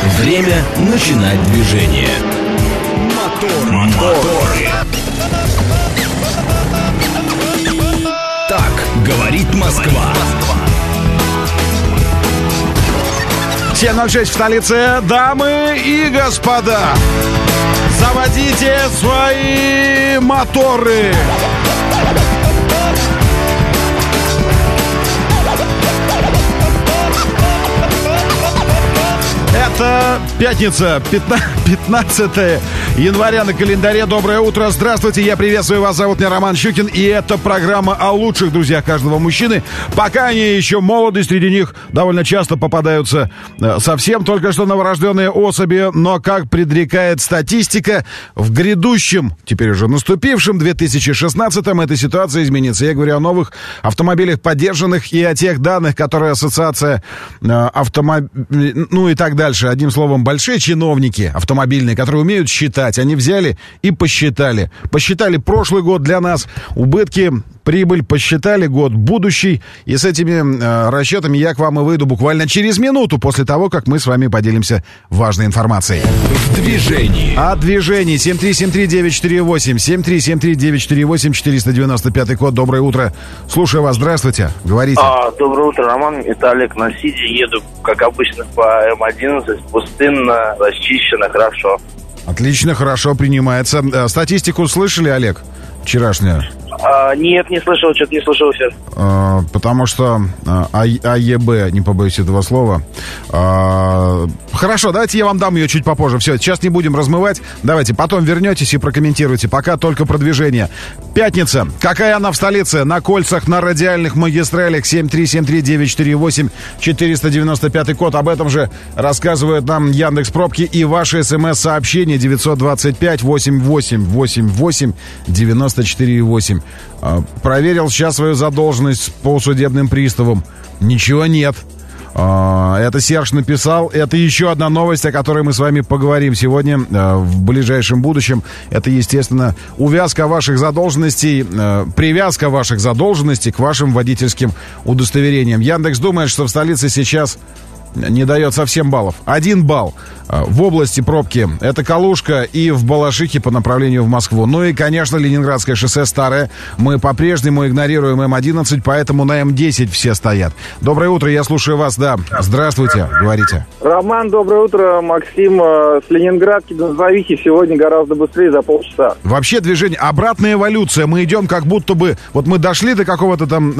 Время начинать движение. Моторы. Так говорит Москва. 7:06 в столице. Дамы и господа, заводите свои моторы. Это пятница, 15 января на календаре. Доброе утро, здравствуйте, я приветствую вас, зовут меня Роман Щукин. И это программа о лучших друзьях каждого мужчины. Пока они еще молоды, среди них довольно часто попадаются совсем только что новорожденные особи. Но, как предрекает статистика, в грядущем, теперь уже наступившем 2016-м эта ситуация изменится. Я говорю о новых автомобилях поддержанных и о тех данных, которые ассоциация ну и так дальше. Одним словом, большие чиновники автомобильные, которые умеют считать, они взяли и посчитали. Посчитали прошлый год для нас, убытки, прибыль, посчитали год будущий. И с этими расчетами я к вам и выйду буквально через минуту после того, как мы с вами поделимся важной информацией. В движении. О движении. 7373948, 7373948, 495 код. Доброе утро. Слушаю вас. Здравствуйте. Говорите. Доброе утро, Роман. Это Олег на Сиде. Еду, как обычно, по М11. Пустынно, расчищено, хорошо. Отлично, хорошо принимается. Статистику слышали, Олег, вчерашнюю? Нет, не слышал, что-то не слышал сейчас. Потому что АЕБ, не побоюсь этого слова. Хорошо, давайте я вам дам ее чуть попозже. Все, сейчас не будем размывать. Давайте, потом вернетесь и прокомментируйте. Пока только продвижение. Пятница. Какая она в столице? На кольцах, на радиальных магистралях. 7373948, 495 код. Об этом же рассказывают нам Яндекс.Пробки и ваши смс-сообщения 925-88-88-94-8. Проверил сейчас свою задолженность по судебным приставам. Ничего нет. Это Серж написал. Это еще одна новость, о которой мы с вами поговорим сегодня в ближайшем будущем. Это, естественно, увязка ваших задолженностей, привязка ваших задолженностей к вашим водительским удостоверениям. Яндекс думает, что в столице сейчас не дает совсем баллов. 1 балл в области пробки — это Калужка и в Балашихе по направлению в Москву. Ну и, конечно, Ленинградское шоссе старое. Мы по-прежнему игнорируем М11, поэтому на М10 все стоят. Доброе утро, я слушаю вас, да. Здравствуйте, говорите. Роман, доброе утро. Максим с Ленинградки до Назовихи сегодня гораздо быстрее, за полчаса. Вообще движение, обратная эволюция. Мы идем как будто бы... Вот мы дошли до какого-то там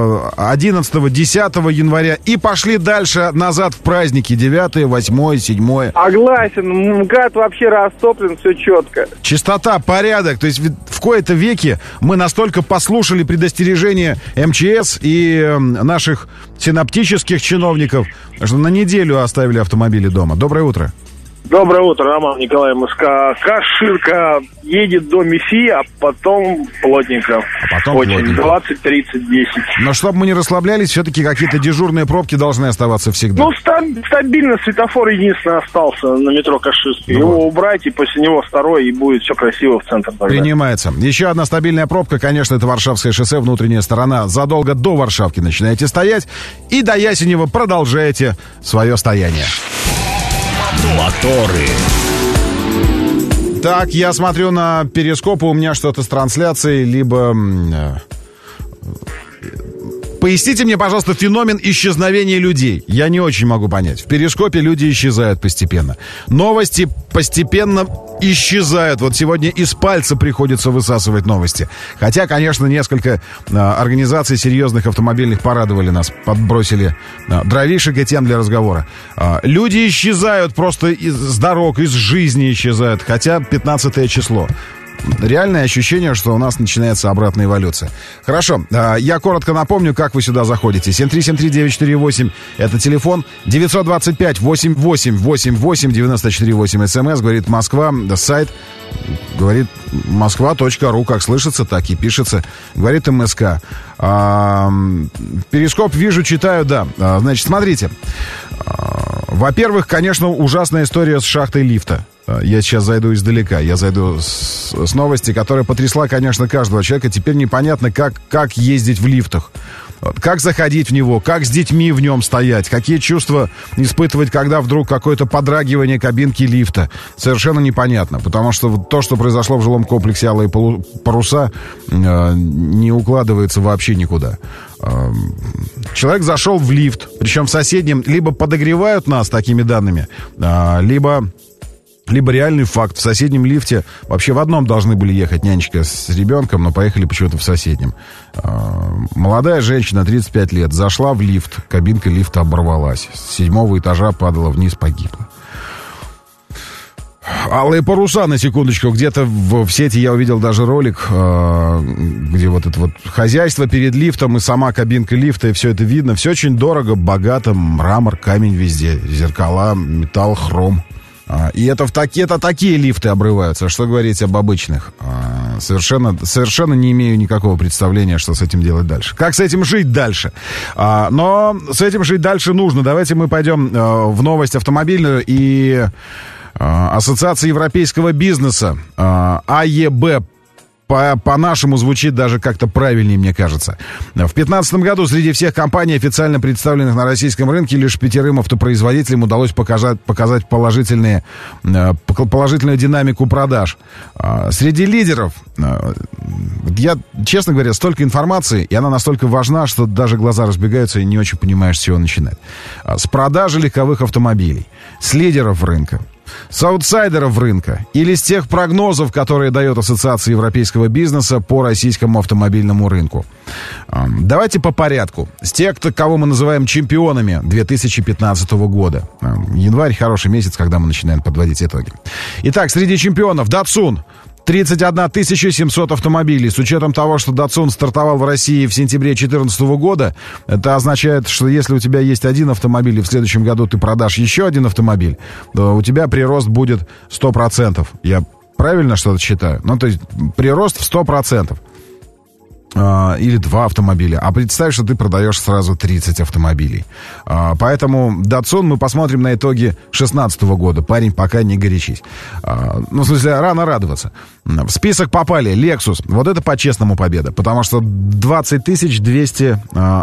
11-10 января и пошли дальше назад в праздники. 9, 8, 7. Согласен, МКАД вообще растоплен, все четко. Чистота, порядок. То есть в кои-то веке мы настолько послушали предостережения МЧС и наших синоптических чиновников, что на неделю оставили автомобили дома. Доброе утро. Доброе утро, Роман, Николай, Москва. Каширка едет до МИФИ, а потом плотненько. Очень, плотненько. 20, 30, 10. Но чтобы мы не расслаблялись, все-таки какие-то дежурные пробки должны оставаться всегда. Ну, стабильно светофор единственный остался на метро Каширский. Его убрать, и после него второй, и будет все красиво в центр. Принимается. Еще одна стабильная пробка, конечно, это Варшавское шоссе, внутренняя сторона. Задолго до Варшавки начинаете стоять, и до Ясенева продолжаете свое стояние. Моторы. Так, я смотрю на перископ, у меня что-то с трансляцией, либо... Поясните мне, пожалуйста, феномен исчезновения людей. Я не очень могу понять. В перископе люди исчезают постепенно. Новости постепенно исчезают. Вот сегодня из пальца приходится высасывать новости. Хотя, конечно, несколько организаций серьезных автомобильных порадовали нас. Подбросили дровишек и тем для разговора. Люди исчезают просто с дорог, из жизни исчезают. Хотя 15 число. Реальное ощущение, что у нас начинается обратная эволюция. Хорошо, я коротко напомню, как вы сюда заходите. 7373948 это телефон. 925-88-88-94-8 СМС. Говорит Москва, сайт. Говорит москва.ру, как слышится, так и пишется. Говорит МСК. Перископ вижу, читаю, да. Значит, смотрите. Во-первых, конечно, ужасная история с шахтой лифта. Я сейчас зайду издалека. Я зайду с новости, которая потрясла, конечно, каждого человека. Теперь непонятно, как ездить в лифтах. Как заходить в него, как с детьми в нем стоять, какие чувства испытывать, когда вдруг какое-то подрагивание кабинки лифта. Совершенно непонятно, потому что то, что произошло в жилом комплексе «Алые паруса», не укладывается вообще никуда. Человек зашел в лифт, причем в соседнем либо подогревают нас такими данными, либо реальный факт. В соседнем лифте вообще в одном должны были ехать нянечка с ребенком, но поехали почему-то в соседнем. Молодая женщина, 35 лет, зашла в лифт, кабинка лифта оборвалась. С 7-го этажа падала вниз, погибла. «Алые паруса», на секундочку. Где-то в сети я увидел даже ролик, где вот это вот хозяйство перед лифтом и сама кабинка лифта, и все это видно. Все очень дорого, богато, мрамор, камень везде, зеркала, металл, хром. И это такие лифты обрываются. Что говорить об обычных? Совершенно не имею никакого представления, что с этим делать дальше. Как с этим жить дальше? Но с этим жить дальше нужно. Давайте мы пойдем в новость автомобильную. И Ассоциация европейского бизнеса, АЕБ, по-нашему звучит даже как-то правильнее, мне кажется. В 2015 году среди всех компаний, официально представленных на российском рынке, лишь 5 автопроизводителям удалось показать положительную динамику продаж. Среди лидеров, я, честно говоря, столько информации, и она настолько важна, что даже глаза разбегаются, и не очень понимаешь, с чего начинать. С продажи легковых автомобилей, с лидеров рынка, с аутсайдеров рынка или с тех прогнозов, которые дает Ассоциация европейского бизнеса по российскому автомобильному рынку. Давайте по порядку. С тех, кого мы называем чемпионами 2015 года. Январь — хороший месяц, когда мы начинаем подводить итоги. Итак, среди чемпионов Datsun. 31 700 автомобилей. С учетом того, что Datsun стартовал в России в сентябре 2014 года, это означает, что если у тебя есть один автомобиль, и в следующем году ты продашь еще один автомобиль, то у тебя прирост будет 100%. Я правильно что-то считаю? Ну, то есть прирост в 100%. Или 2 автомобиля. А представь, что ты продаешь сразу 30 автомобилей. Поэтому Datsun мы посмотрим на итоги 2016 года. Парень, пока не горячись. Ну, в смысле, рано радоваться. В список попали Lexus. Вот это по-честному победа. Потому что 20 200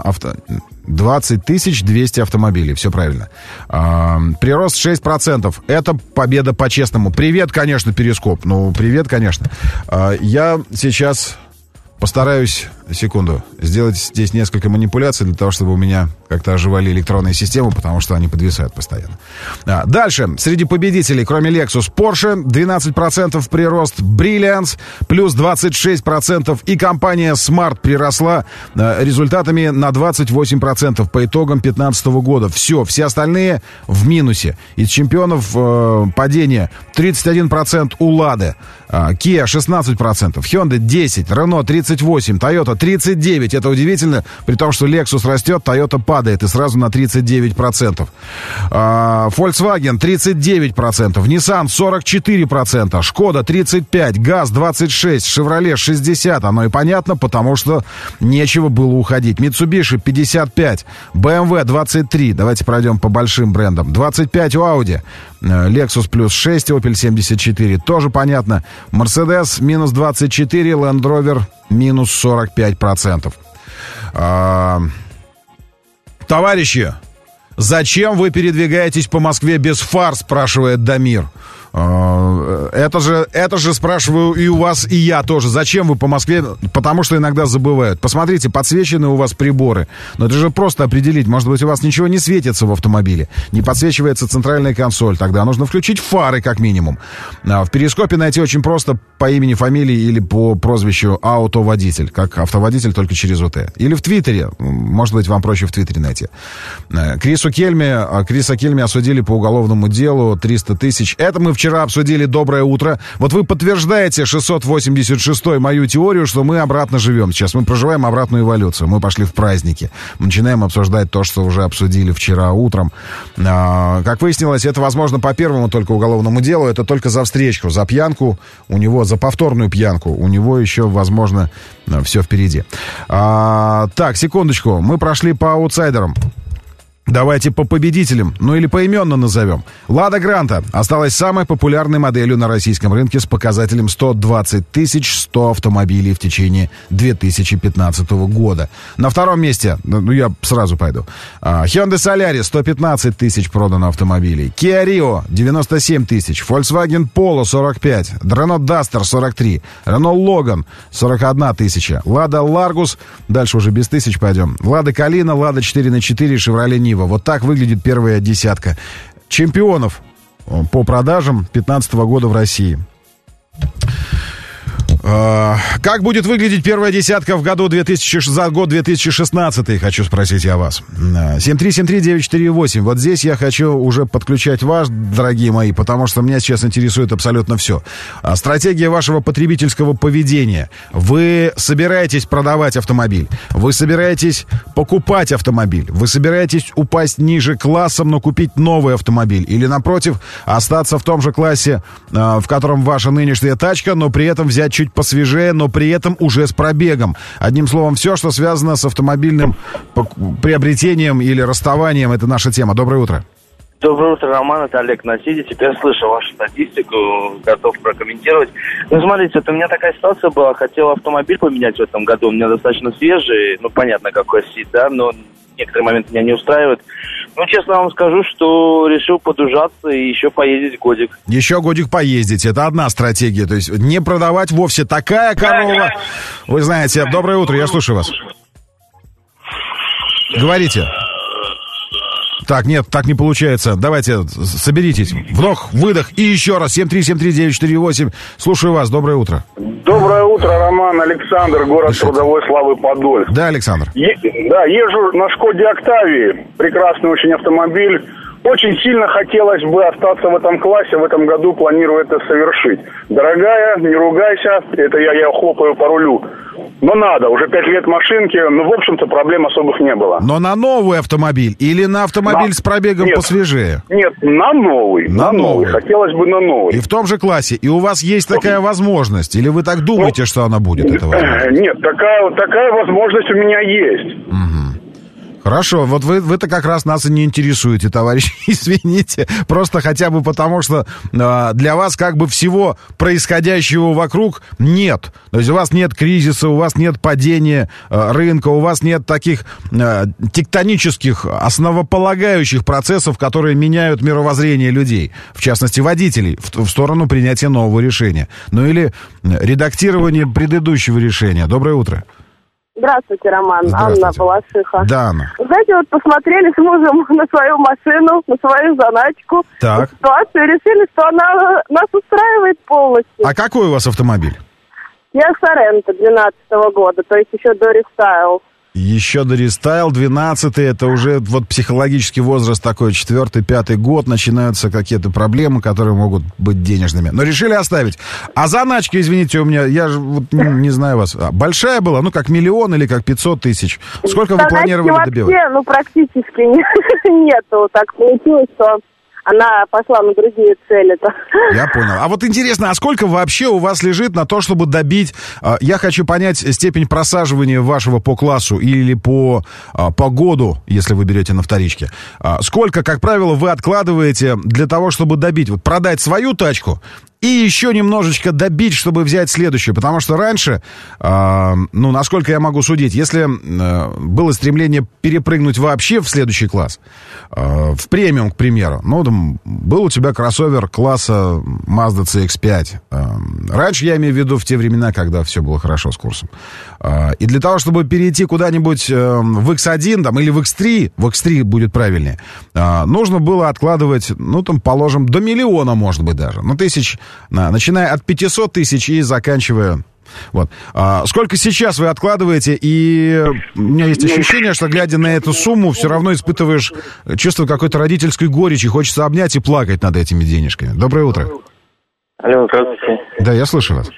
автомобилей. Все правильно. Прирост 6%. Это победа по-честному. Привет, конечно, Перископ. Ну, привет, конечно. Я сейчас постараюсь, секунду, сделать здесь несколько манипуляций для того, чтобы у меня как-то оживали электронные системы, потому что они подвисают постоянно. Дальше. Среди победителей, кроме Lexus, Porsche 12% прирост, Brilliance плюс 26%, и компания Smart приросла результатами на 28% по итогам 2015 года. Все остальные в минусе. Из чемпионов падения 31% у Lada, Kia 16%, Hyundai 10%, Renault 38%, Toyota 39%. Это удивительно, при том, что Lexus растет, Toyota падает, и сразу на 39%. Volkswagen 39%, Nissan 44%, Шкода 35%, ГАЗ 26%, Chevrolet 60%. Оно и понятно, потому что нечего было уходить. Mitsubishi 55%, BMW 23%. Давайте пройдем по большим брендам. 25% у Audi, Lexus плюс 6%, Opel 74%. Тоже понятно. Mercedes минус 24%, Land Rover минус 45%. Товарищи, зачем вы передвигаетесь по Москве без фар, спрашивает Дамир. Это же спрашиваю и у вас, и я тоже. Зачем вы по Москве? Потому что иногда забывают. Посмотрите, подсвечены у вас приборы. Но это же просто определить. Может быть, у вас ничего не светится в автомобиле. Не подсвечивается центральная консоль. Тогда нужно включить фары, как минимум. В Перископе найти очень просто по имени, фамилии или по прозвищу автоводитель. Как автоводитель, только через УТ. Или в Твиттере. Может быть, вам проще в Твиттере найти. Криса Кельми осудили по уголовному делу 300 тысяч. Это мы вчера обсудили. Доброе утро. Вот вы подтверждаете 686-й мою теорию, что мы обратно живем. Сейчас мы проживаем обратную эволюцию. Мы пошли в праздники. Мы начинаем обсуждать то, что уже обсудили вчера утром. Как выяснилось, это возможно по первому только уголовному делу. Это только за встречку, за пьянку. У него, за повторную пьянку. У него еще, возможно, все впереди. Так, секундочку. Мы прошли по аутсайдерам. Давайте по победителям, ну или поименно назовем. «Лада Гранта» осталась самой популярной моделью на российском рынке с показателем 120 100 автомобилей в течение 2015 года. На втором месте, ну я сразу пойду, Hyundai Solaris 115 тысяч продано автомобилей, Kia Rio 97 тысяч, Volkswagen Polo 45, Renault Duster 43, Renault Logan 41 тысяча, Lada Largus, дальше уже без тысяч пойдем, Lada Kalina, Lada 4x4, Chevrolet Niva. Вот так выглядит первая десятка чемпионов по продажам 2015 года в России. Как будет выглядеть первая десятка в году за год 2016, хочу спросить я вас. 7373948. Вот здесь я хочу уже подключать вас, дорогие мои, потому что меня сейчас интересует абсолютно все. Стратегия вашего потребительского поведения. Вы собираетесь продавать автомобиль? Вы собираетесь покупать автомобиль? Вы собираетесь упасть ниже классом, но купить новый автомобиль? Или, напротив, остаться в том же классе, в котором ваша нынешняя тачка, но при этом взять чуть посвежее, но при этом уже с пробегом. Одним словом, все, что связано с автомобильным приобретением или расставанием, это наша тема. Доброе утро. Доброе утро, Роман, это Олег на Сиде. Теперь слышу вашу статистику, готов прокомментировать. Ну, смотрите, вот у меня такая ситуация была. Хотел автомобиль поменять в этом году. У меня достаточно свежий, ну, понятно, какой Сид, да, но некоторые моменты меня не устраивают. Ну, честно вам скажу, что решил подужаться и еще поездить годик. Еще годик поездить, это одна стратегия. То есть не продавать вовсе такая корова. Вы знаете, доброе утро, я слушаю вас. Говорите. Так, нет, так не получается. Давайте, соберитесь. Вдох, выдох и еще раз. 7373948. Слушаю вас. Доброе утро. Доброе утро, Роман. Александр, город трудовой славы Подольск. Да, Александр. Езжу на Шкоде Октавии. Прекрасный очень автомобиль. Очень сильно хотелось бы остаться в этом классе. В этом году планирую это совершить. Дорогая, не ругайся. Это я хлопаю по рулю. Но надо. Уже 5 лет машинки. Ну, в общем-то, проблем особых не было. Но на новый автомобиль или на автомобиль с пробегом посвежее? Нет, на новый. На новый. Хотелось бы на новый. И в том же классе. И у вас есть такая возможность? Или вы так думаете, что она будет? Нет, такая возможность у меня есть. Угу. Хорошо, вот вы-то как раз нас и не интересуете, товарищи, извините. Просто хотя бы потому, что для вас как бы всего происходящего вокруг нет. То есть у вас нет кризиса, у вас нет падения рынка, у вас нет таких тектонических, основополагающих процессов, которые меняют мировоззрение людей, в частности водителей, в сторону принятия нового решения. Ну или редактирование предыдущего решения. Доброе утро. Здравствуйте, Роман. Здравствуйте. Анна Балашиха. Да, Анна. Знаете, вот посмотрели с мужем на свою машину, на свою заначку, так. ситуацию, и решили, что она нас устраивает полностью. А какой у вас автомобиль? Я Соренто 12-го года, то есть еще до рестайл. Еще до рестайл, 12-й, это уже вот психологический возраст такой, 4-й, 5-й год, начинаются какие-то проблемы, которые могут быть денежными. Но решили оставить. А заначка, извините, у меня, я же вот не знаю вас, большая была, ну как 1 миллион или как 500 тысяч? Сколько вы планировали добивать? Вообще, ну практически нету. Так получилось, что она пошла на другие цели-то. Я понял. А вот интересно, а сколько вообще у вас лежит на то, чтобы добить... Я хочу понять степень просаживания вашего по классу или по году, если вы берете на вторичке. Сколько, как правило, вы откладываете для того, чтобы добить? Вот продать свою тачку и еще немножечко добить, чтобы взять следующую. Потому что раньше, ну, насколько я могу судить, если было стремление перепрыгнуть вообще в следующий класс, в премиум, к примеру, ну, там, был у тебя кроссовер класса Mazda CX-5. Раньше, я имею в виду в те времена, когда все было хорошо с курсом. И для того, чтобы перейти куда-нибудь в X1 там, или в X3 будет правильнее, нужно было откладывать, ну, там, положим, до 1 миллиона, может быть, даже. Ну, тысяч... Начиная от 500 тысяч и заканчивая... Вот. Сколько сейчас вы откладываете? И у меня есть ощущение, что, глядя на эту сумму, все равно испытываешь чувство какой-то родительской горечи. Хочется обнять и плакать над этими денежками. Доброе утро. Алло, здравствуйте. Да, я слышу вас.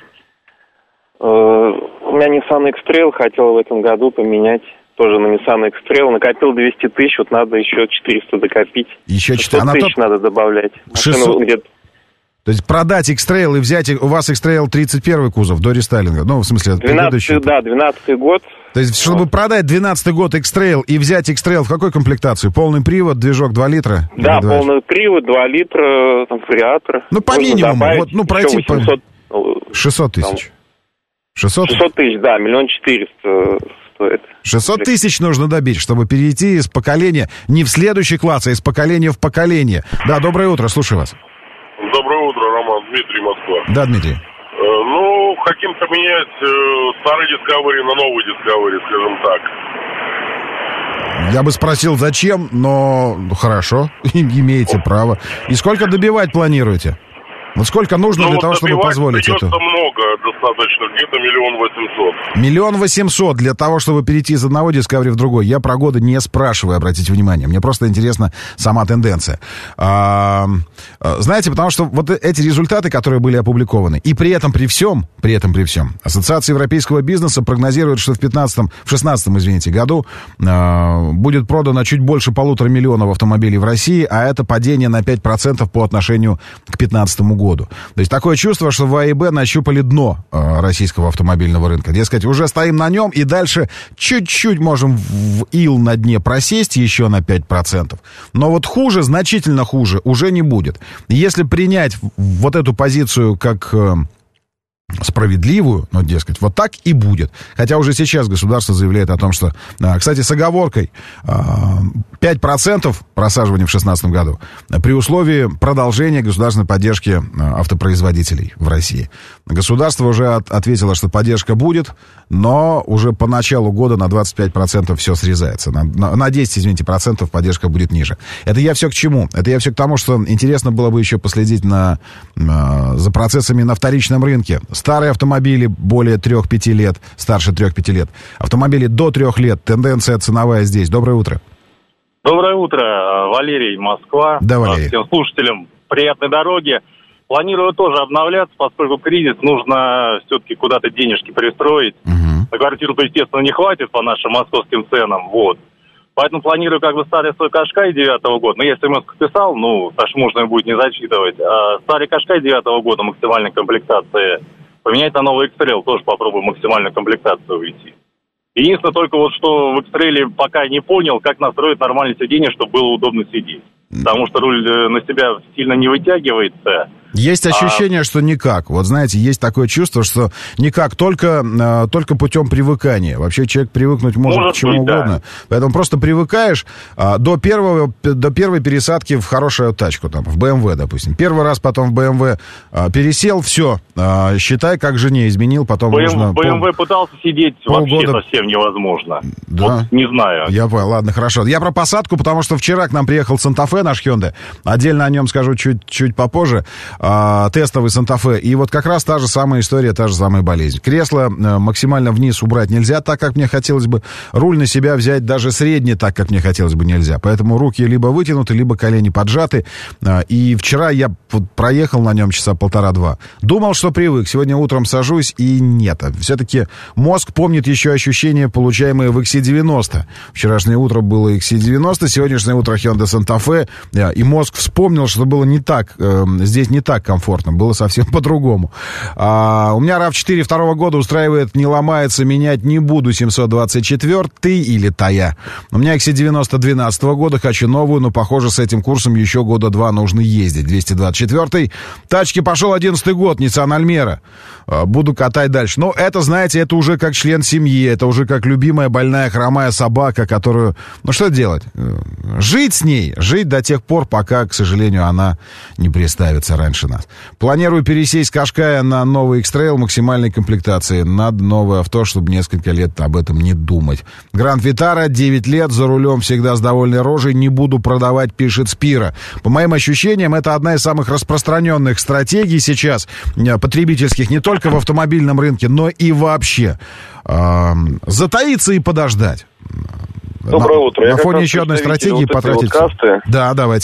У меня Nissan X-Trail, хотел в этом году поменять. Тоже на Nissan X-Trail. Накопил 200 тысяч, вот надо еще 400 докопить. Еще 400 тысяч надо добавлять. 600... То есть продать X-Trail и взять... У вас X-Trail 31 кузов до рестайлинга. Ну, в смысле, 12-й год. То есть, чтобы продать 12-й год X-Trail и взять X-Trail в какой комплектации? Полный привод, движок 2 литра? Да, полный привод, 2 литра, там, вариатор. Ну, по минимуму. Вот, ну, пройти 800... 600 тысяч. 600 тысяч, да, 1 400 000 стоит. 600 тысяч нужно добить, чтобы перейти из поколения не в следующий класс, а из поколения в поколение. Да, доброе утро, слушаю вас. Доброе утро, Роман. Дмитрий, Москва. Да, Дмитрий. Ну, хотим поменять старый Discovery на новый Discovery, скажем так. Я бы спросил, зачем, но хорошо, имеете право. И сколько добивать планируете? Вот сколько нужно для того, чтобы позволить это? Много достаточно, где-то 1 800 000. 1 800 000 для того, чтобы перейти из одного Discovery в другой. Я про годы не спрашиваю, обратите внимание. Мне просто интересна сама тенденция. Знаете, потому что вот эти результаты, которые были опубликованы, и при этом при всем, Ассоциация европейского бизнеса прогнозирует, что в 16 году будет продано чуть больше 1,5 миллиона автомобилей в России, а это падение на 5% по отношению к 2015 году. То есть такое чувство, что в А и Б нащупали дно российского автомобильного рынка. Дескать, уже стоим на нем, и дальше чуть-чуть можем в ил на дне просесть еще на 5%. Но вот хуже, значительно хуже, уже не будет. Если принять вот эту позицию как... справедливую, но, дескать, вот так и будет. Хотя уже сейчас государство заявляет о том, что, кстати, с оговоркой 5% просаживания в 2016 году при условии продолжения государственной поддержки автопроизводителей в России. Государство уже ответило, что поддержка будет, но уже по началу года на 25% все срезается. На 10% поддержка будет ниже. Это я все к чему? Это я все к тому, что интересно было бы еще последить за процессами на вторичном рынке. Старые автомобили более 3-5 лет, старше 3-5 лет. Автомобили до 3 лет. Тенденция ценовая здесь. Доброе утро. Доброе утро. Валерий, Москва. Да, Валерий. Всем слушателям приятной дороги. Планирую тоже обновляться, поскольку кризис, нужно все-таки куда-то денежки пристроить. Угу. На квартиру-то, естественно, не хватит по нашим московским ценам. Вот. Поэтому планирую как бы старый свой Кашкай 9-го года. Но я смс писал, так что можно будет не зачитывать. Старый Кашкай 9-го года максимальной комплектации поменять на новый X-Trail, тоже попробую максимальную комплектацию уйти. Единственное, только вот что в X-Trail пока не понял, как настроить нормальное сиденье, чтобы было удобно сидеть. Потому что руль на себя сильно не вытягивается. Есть ощущение, что никак. Вот знаете, есть такое чувство, что никак, только путем привыкания. Вообще человек привыкнуть может к чему угодно. Да. Поэтому просто привыкаешь до первой пересадки в хорошую тачку, там, в BMW, допустим. Первый раз потом в BMW пересел, все, считай, как жене изменил, потом нужно... В BMW пытался сидеть вообще совсем невозможно. Да? Вот, не знаю. Я понял, ладно, хорошо. Я про посадку, потому что вчера к нам приехал Санта-Фе, наш Hyundai. Отдельно о нем скажу чуть попозже. Тестовый Санта-Фе. И вот как раз та же самая история, та же самая болезнь. Кресло максимально вниз убрать нельзя так, как мне хотелось бы. Руль на себя взять даже средний так, как мне хотелось бы, нельзя. Поэтому руки либо вытянуты, либо колени поджаты. И вчера я проехал на нем часа 1,5-2. Думал, что привык. Сегодня утром сажусь, и нет. Все-таки мозг помнит еще ощущения, получаемые в XC90. Вчерашнее утро было XC90, сегодняшнее утро Hyundai Santa Fe. И мозг вспомнил, что было не так, здесь не так комфортно, было совсем по-другому. У меня RAV4 2 года устраивает, не ломается, менять не буду. 724 или Тая. У меня XC90 12 года, хочу новую, но, похоже, с этим курсом еще года 2 нужно ездить. 224 тачки пошел 11 год, Nissan Almera. Буду катать дальше. Но это, знаете, это уже как член семьи, это уже как любимая больная хромая собака, которую... Ну, что делать? Жить с ней, жить до тех пор, пока, к сожалению, она не приставится раньше нас. Планирую пересесть с Кашкая на новый X-Trail максимальной комплектации. Надо новое авто, чтобы несколько лет об этом не думать. Гранд Витара, 9 лет, за рулем всегда с довольной рожей, не буду продавать, пишет Спира. По моим ощущениям, это одна из самых распространенных стратегий сейчас, потребительских, не только в автомобильном рынке, но и вообще. Затаиться и подождать. Доброе утро. На фоне еще одной стратегии потратить... Касты. Да, давайте.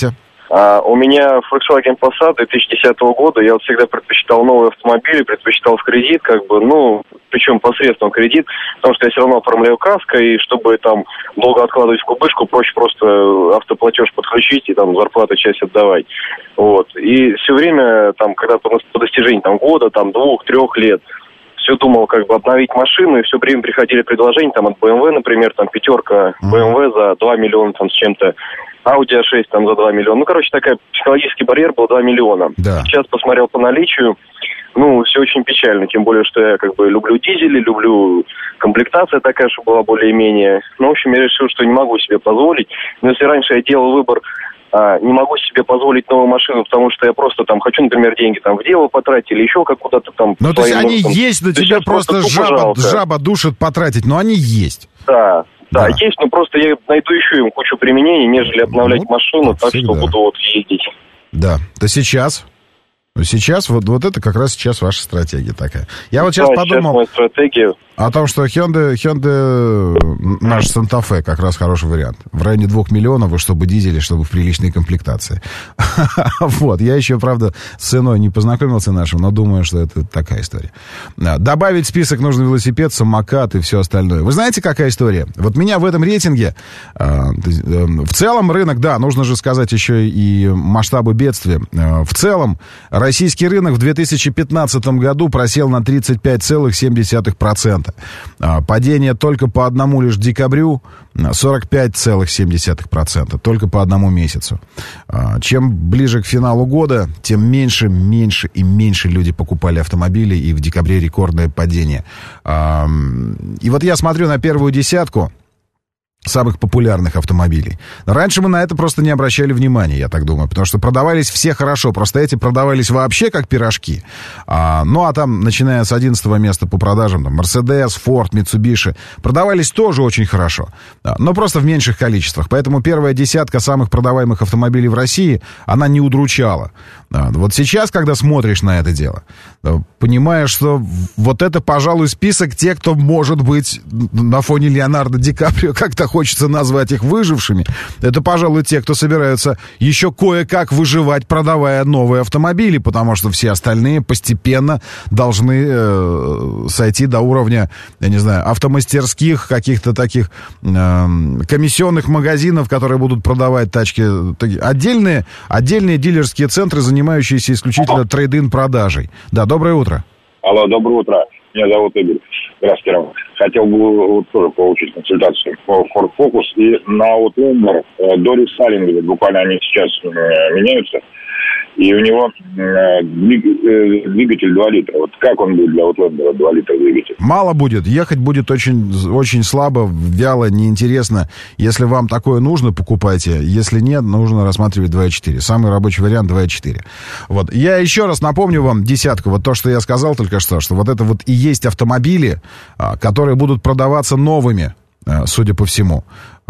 У меня Volkswagen Passat 2010 года. Я вот всегда предпочитал новые автомобили, предпочитал в кредит, причем посредством кредит, потому что я все равно оформляю каско, и чтобы там долго откладывать в кубышку, проще просто автоплатеж подключить и там зарплату часть отдавать. Вот. И все время, когда по достижении года, 2-3 лет, все думал, обновить машину, и все время приходили предложения, от BMW, например, пятерка BMW за 2 миллиона, с чем-то, Audi A6 за 2 миллиона. Такой психологический барьер был 2 миллиона. Да. Сейчас посмотрел по наличию, все очень печально, тем более, что я люблю дизели, люблю комплектация такая, чтобы была более-менее. В общем, я решил, что не могу себе позволить. Но если раньше я делал выбор, не могу себе позволить новую машину, потому что я просто хочу, например, деньги в дело потратить или еще куда-то Ну, то есть они есть, но тебе просто жаба душит потратить, но они есть. Да, есть, но просто я найду еще им кучу применений, нежели обновлять машину, так что буду ездить. Да, то сейчас... Сейчас вот это как раз сейчас ваша стратегия такая. Я вот сейчас подумал моя стратегия. О том, что Hyundai наш Santa Fe как раз хороший вариант. В районе 2 миллионов, и чтобы дизели, чтобы в приличной комплектации. Вот, я еще, правда, с ценой не познакомился нашим, но думаю, что это такая история. Добавить в список нужно велосипед, самокат и все остальное. Вы знаете, какая история? Вот меня в этом рейтинге, в целом рынок, да, нужно же сказать еще и масштабы бедствия. В целом, российский рынок в 2015 году просел на 35,7%. Падение только по одному лишь декабрю 45,7%. Только по одному месяцу. Чем ближе к финалу года, тем меньше и меньше люди покупали автомобили, и в декабре рекордное падение. И вот я смотрю на первую десятку самых популярных автомобилей. Раньше мы на это просто не обращали внимания, я так думаю, потому что продавались все хорошо, просто эти продавались вообще как пирожки. Там, начиная с 11 места по продажам, Mercedes, Ford, Mitsubishi, продавались тоже очень хорошо, но просто в меньших количествах. Поэтому первая десятка самых продаваемых автомобилей в России, она не удручала. Вот сейчас, когда смотришь на это дело, понимаешь, что вот это, пожалуй, список тех, кто, может быть, на фоне Леонардо Ди Каприо как-то хочется назвать их выжившими. Это, пожалуй, те, кто собираются еще кое-как выживать, продавая новые автомобили, потому что все остальные постепенно должны сойти до уровня, я не знаю, автомастерских, каких-то таких комиссионных магазинов, которые будут продавать тачки. Отдельные дилерские центры, занимающиеся исключительно трейд-ин продажей. Да, доброе утро. Алло, доброе утро. Меня зовут Игорь. Здравствуйте. Хотел бы тоже получить консультацию по Ford Focus и на Outlander до рестайлинга. Буквально они сейчас меняются. И у него двигатель 2 литра. Вот как он будет для Outlander 2 литра двигатель? Мало будет. Ехать будет очень, очень слабо, вяло, неинтересно. Если вам такое нужно, покупайте. Если нет, нужно рассматривать 2.4. Самый рабочий вариант 2.4. Вот. Я еще раз напомню вам десятку. Вот то, что я сказал только что вот это вот и есть автомобили, которые будут продаваться новыми, судя по всему.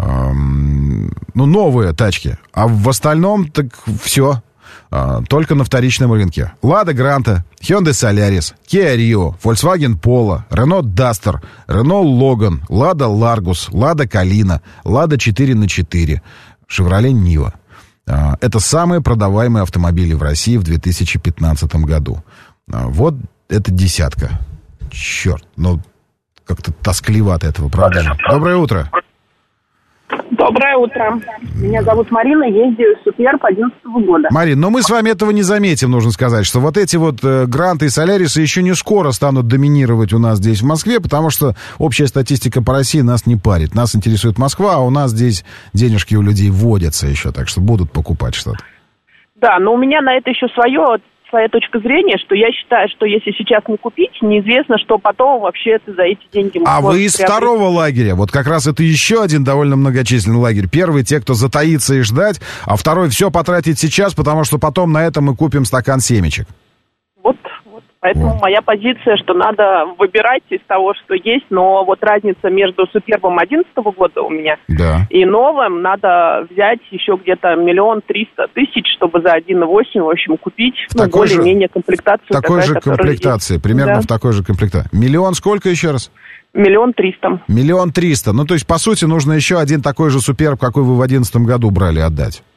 Новые тачки. А в остальном, так все. Только на вторичном рынке. Lada Granta, Hyundai Solaris, Kia Rio, Volkswagen Polo, Renault Duster, Renault Logan, Lada Largus, Lada Kalina, Lada 4x4, Chevrolet Niva. Это самые продаваемые автомобили в России в 2015 году. Вот это десятка. Черт, как-то тоскливо-то этого, правда? Доброе утро. Доброе утро. Меня зовут Марина, ездию Суперб 2011 года. Марин, но мы с вами этого не заметим, нужно сказать, что вот эти вот Гранты и Солярисы еще не скоро станут доминировать у нас здесь в Москве, потому что общая статистика по России нас не парит. Нас интересует Москва, а у нас здесь денежки у людей водятся еще, так что будут покупать что-то. Да, но у меня на это еще своя точка зрения, что я считаю, что если сейчас не купить, неизвестно, что потом вообще это за эти деньги... А вы из второго лагеря. Вот как раз это еще один довольно многочисленный лагерь. Первый — те, кто затаится и ждать, а второй — все потратить сейчас, потому что потом на это мы купим стакан семечек. Поэтому моя позиция, что надо выбирать из того, что есть, но вот разница между Супербом 2011 года у меня и новым, надо взять еще где-то 1 300 000, чтобы за 1,8, в общем, купить более-менее комплектацию. Такой же комплектации, примерно в такой же комплектации. Миллион сколько еще раз? 1 300 000. 1 300 000. Ну, то есть, по сути, нужно еще один такой же Суперб, какой вы в 2011 году брали, отдать.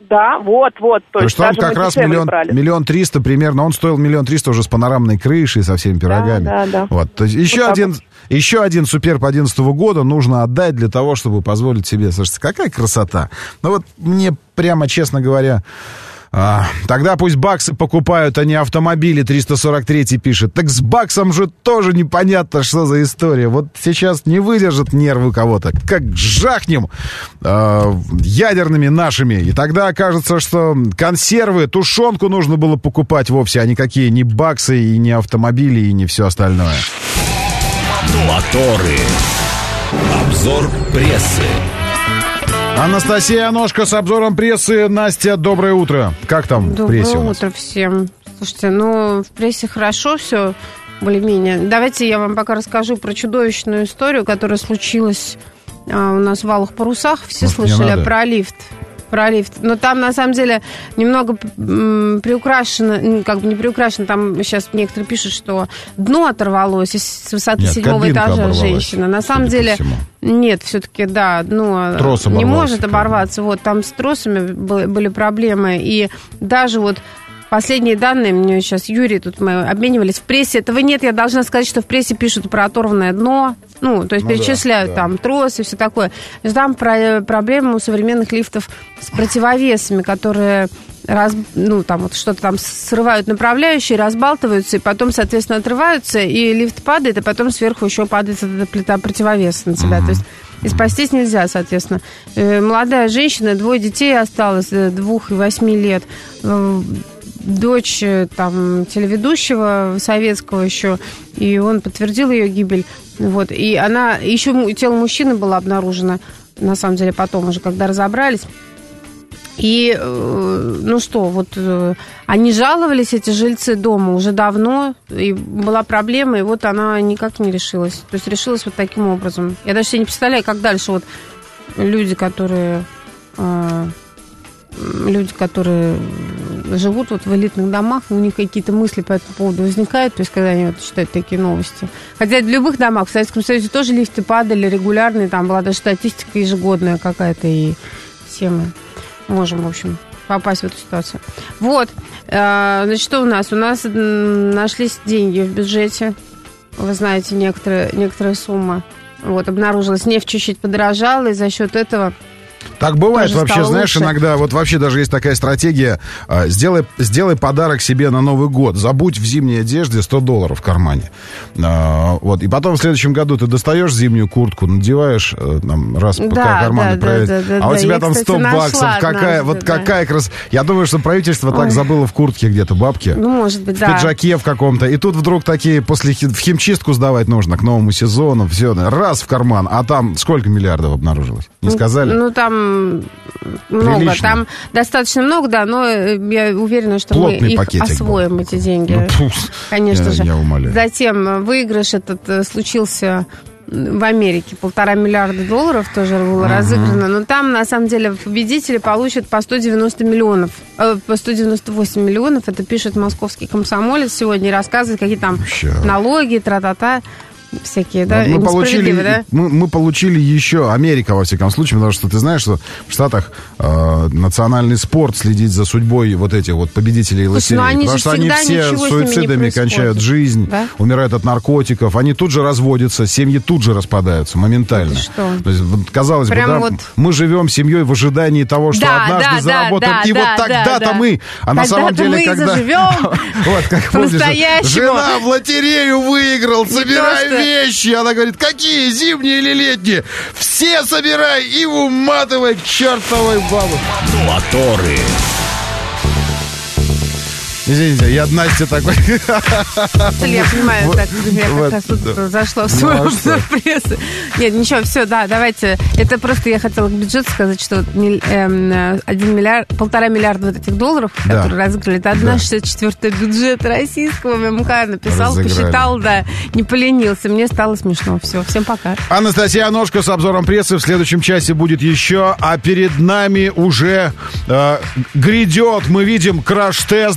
Да, вот. То есть он как раз 1 300 000 примерно, он стоил 1 300 000 уже с панорамной крышей, со всеми пирогами. Да. Вот, то есть еще один Суперб 2011 года нужно отдать для того, чтобы позволить себе. Слушайте, какая красота. Ну вот мне прямо, честно говоря... тогда пусть баксы покупают, а не автомобили, 343-й пишет. Так с баксом же тоже непонятно, что за история. Вот сейчас не выдержат нервы кого-то. Как жахнем ядерными нашими. И тогда окажется, что консервы, тушенку нужно было покупать вовсе, а никакие не баксы, и не автомобили, и не все остальное. Моторы. Обзор прессы. Анастасия Аношко с обзором прессы. Настя, доброе утро. Как там в прессе у нас? Доброе утро всем. Слушайте, в прессе хорошо все, более-менее. Давайте я вам пока расскажу про чудовищную историю, которая случилась у нас в «Алых парусах». Все слышали про лифт. Но там, на самом деле, немного приукрашено, не приукрашено, там сейчас некоторые пишут, что дно оторвалось с высоты 7-го этажа женщина. На самом деле, нет, все-таки, да, дно не может оборваться. Вот, там с тросами были проблемы, и даже вот последние данные, мне сейчас Юрий, тут мы обменивались, в прессе этого нет, я должна сказать, что в прессе пишут про оторванное дно, то есть перечисляют там тросы и все такое. Там проблемы у современных лифтов с противовесами, которые что-то там срывают направляющие, разбалтываются, и потом, соответственно, отрываются, и лифт падает, и потом сверху еще падает эта плита противовеса на тебя. То есть и спастись нельзя, соответственно. Молодая женщина, 2 детей осталось, 2 и 8 лет. Дочь там телеведущего советского еще, и он подтвердил ее гибель. Вот. И она, еще тело мужчины было обнаружено, на самом деле, потом уже, когда разобрались. И, они жаловались, эти жильцы дома, уже давно, и была проблема, и вот она никак не решилась. То есть решилась вот таким образом. Я даже себе не представляю, как дальше вот люди, которые живут вот в элитных домах, у них какие-то мысли по этому поводу возникают, то есть когда они читают такие новости. Хотя в любых домах, в Советском Союзе тоже лифты падали регулярно, и там была даже статистика ежегодная какая-то, и все мы можем, в общем, попасть в эту ситуацию. Вот, значит, что у нас? У нас нашлись деньги в бюджете, вы знаете, некоторая сумма. Вот, обнаружилась, нефть чуть-чуть подорожала, и за счет этого... Так бывает вообще, знаешь, лучше. иногда вот вообще даже есть такая стратегия, сделай подарок себе на Новый год, забудь в зимней одежде $100 в кармане. Вот, и потом в следующем году ты достаешь зимнюю куртку, надеваешь раз карманы проверить, у тебя там $100. Какая красота. Я думаю, что правительство так забыло в куртке где-то бабки. Может быть, в пиджаке в каком-то. И тут вдруг такие, в химчистку сдавать нужно к новому сезону, все, раз в карман, а там сколько миллиардов обнаружилось? Не сказали? Там много, прилично. Там достаточно много, да, но я уверена, что плотный мы их освоим, был. Эти деньги. Конечно же. Я умоляю. Затем выигрыш этот случился в Америке. $1,5 миллиарда тоже было разыграно. Но там, на самом деле, победители получат по 198 миллионов. Это пишет московский комсомолец сегодня и рассказывает, какие там налоги, тра-та-та. Всякие, да? Мы получили еще Америка, во всяком случае, потому что ты знаешь, что в Штатах национальный спорт следить за судьбой вот этих вот победителей лотерей. Потому что они все суицидами кончают жизнь, да? Умирают от наркотиков, они тут же разводятся, семьи тут же распадаются моментально. То есть, казалось бы, да, вот мы живем семьей в ожидании того, что однажды заработаем, и вот тогда-то мы, а на самом деле, когда... Вот, как помнишь, жена в лотерею выиграл, собирай вещи. Она говорит, какие, зимние или летние? Все собирай и уматывай к чертовой бабушке. Моторы. Извините, я Настя такой. Я понимаю, так, я как раз тут зашла в свой обзор прессы. Нет, ничего, все, да, давайте. Это просто я хотела к бюджету сказать, что $1,5 миллиарда вот этих долларов, которые разыграли, это 1/64 бюджет российского ММК написал, посчитал, да, не поленился. Мне стало смешно. Все, всем пока. Анастасия Аношко с обзором прессы в следующем часе будет еще, а перед нами уже грядет, мы видим краш-тест грядущий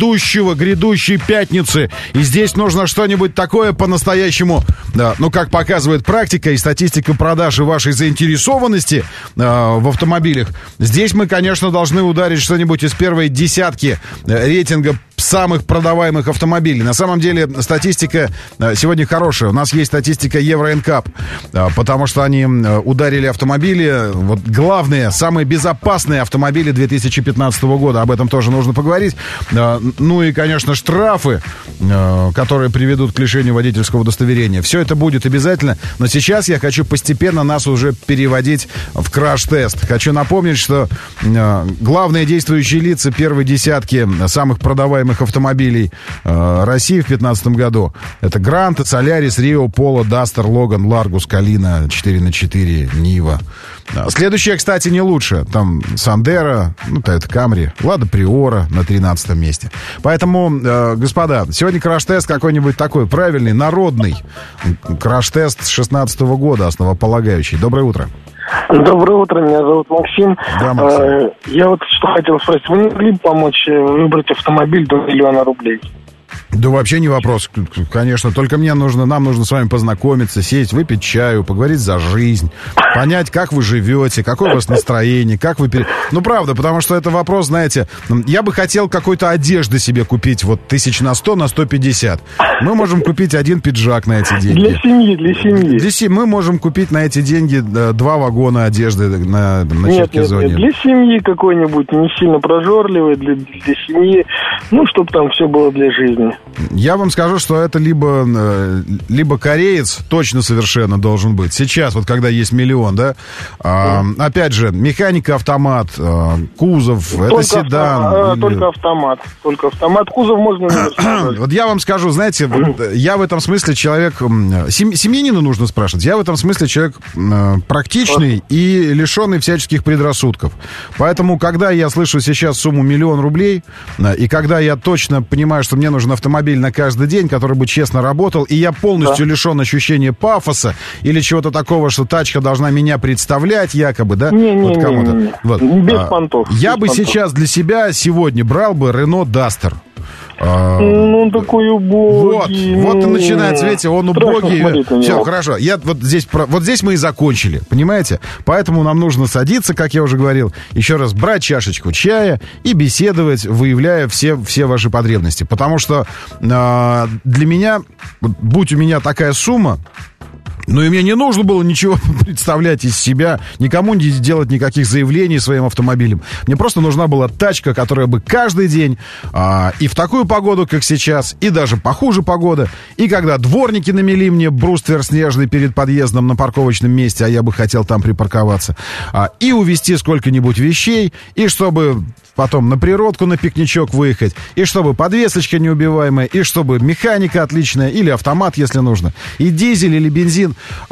грядущей пятницы. И здесь нужно что-нибудь такое по-настоящему, ну, как показывает практика и статистика продаж и вашей заинтересованности в автомобилях. Здесь мы, конечно, должны ударить что-нибудь из первой десятки рейтинга самых продаваемых автомобилей. На самом деле статистика сегодня хорошая. У нас есть статистика Euro NCAP, потому что они ударили автомобили, вот главные, самые безопасные автомобили 2015 года. Об этом тоже нужно поговорить. Ну и, конечно, штрафы, которые приведут к лишению водительского удостоверения. Все это будет обязательно. Но сейчас я хочу постепенно нас уже переводить в краш-тест. Хочу напомнить, что главные действующие лица первой десятки самых продаваемых автомобилей России в 2015 году — это Гранта, Солярис, Рио, Поло, Дастер, Логан, Ларгус, Калина, 4х4, Нива. Следующая, кстати, не лучше. Там Сандера, ну, Тойота Камри, Лада Приора на 13-м месте. Поэтому, господа, сегодня краш-тест какой-нибудь такой правильный, народный. Краш-тест с 2016 года, основополагающий. Доброе утро. Доброе утро, меня зовут Максим. Да, Максим. Я вот что хотел спросить. Вы не могли бы помочь выбрать автомобиль до 1 000 000 рублей? Да вообще не вопрос, конечно. Только нам нужно с вами познакомиться, сесть, выпить чаю, поговорить за жизнь, понять, как вы живете, какое у вас настроение, как вы... Ну, правда, потому что это вопрос, знаете, я бы хотел какой-то одежды себе купить, вот 1100 на 150. Мы можем купить один пиджак на эти деньги. Для семьи. Мы можем купить на эти деньги 2 вагона одежды на Черкизоне. Для семьи какой-нибудь, не сильно прожорливый, для семьи, ну, чтобы там все было для жизни. Я вам скажу, что это либо кореец, точно совершенно должен быть. Сейчас, вот когда есть 1 000 000, да, опять же, механика, автомат, кузов, это седан. Только автомат. Кузов можно... Вот я вам скажу, знаете, вот я в этом смысле человек... Семьянину нужно спрашивать. Я в этом смысле человек практичный и лишенный всяческих предрассудков. Поэтому, когда я слышу сейчас сумму 1 000 000 рублей, и когда я точно понимаю, что мне нужен автомобиль на каждый день, который бы честно работал, и я полностью лишен ощущения пафоса или чего-то такого, что тачка должна меня представлять якобы, да? Вот кому-то. Вот. Без понтов. Я бы сейчас для себя сегодня брал бы Renault Duster. Ну, такой убогий. Вот и начинается, видите, он убогий. Все, хорошо. Вот здесь мы и закончили, понимаете? Поэтому нам нужно садиться, как я уже говорил, еще раз брать чашечку чая и беседовать, выявляя все ваши потребности. Потому что для меня, будь у меня такая сумма, ну и мне не нужно было ничего представлять из себя, никому не делать никаких заявлений своим автомобилем. Мне просто нужна была тачка, которая бы каждый день, и в такую погоду, как сейчас, и даже похуже погода, и когда дворники намели мне бруствер снежный перед подъездом на парковочном месте, а я бы хотел там припарковаться, и увезти сколько-нибудь вещей, и чтобы потом на природку, на пикничок выехать, и чтобы подвесочка неубиваемая, и чтобы механика отличная, или автомат, если нужно, и дизель или бензин.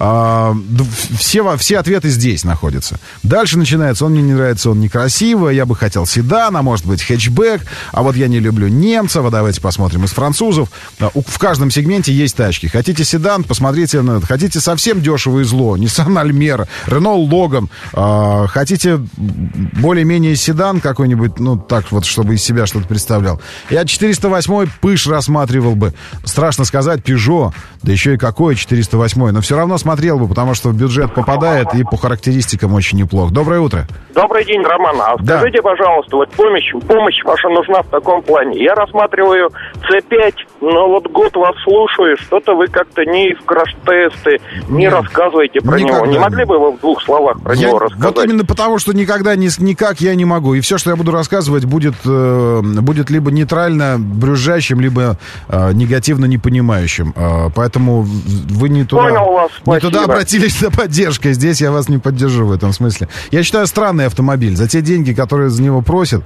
Все ответы здесь находятся. Дальше начинается: он мне не нравится, он некрасивый, я бы хотел седан, а может быть хэтчбэк, а вот я не люблю немцев, а давайте посмотрим из французов. В каждом сегменте есть тачки. Хотите седан, посмотрите на это. Хотите совсем дешево и зло, Nissan Almera, Renault Logan. Хотите более-менее седан какой-нибудь, ну так вот, чтобы из себя что-то представлял. Я 408-й Пыш рассматривал бы. Страшно сказать, Peugeot, да еще и какой 408-й, но все равно смотрел бы, потому что в бюджет попадает и по характеристикам очень неплохо. Доброе утро. Добрый день, Роман. А скажите, пожалуйста, вот помощь ваша нужна в таком плане. Я рассматриваю C5, но вот год вас слушаю, что-то вы как-то не в краш-тесты, не рассказываете про него. Не могли бы вы в 2 словах про него рассказать? Вот именно потому, что никак я не могу. И все, что я буду рассказывать, будет либо нейтрально брюзжащим, либо негативно непонимающим. Поэтому вы не туда... Понял вас, не туда обратились за поддержкой. Здесь я вас не поддержу в этом смысле. Я считаю, странный автомобиль. За те деньги, которые за него просят,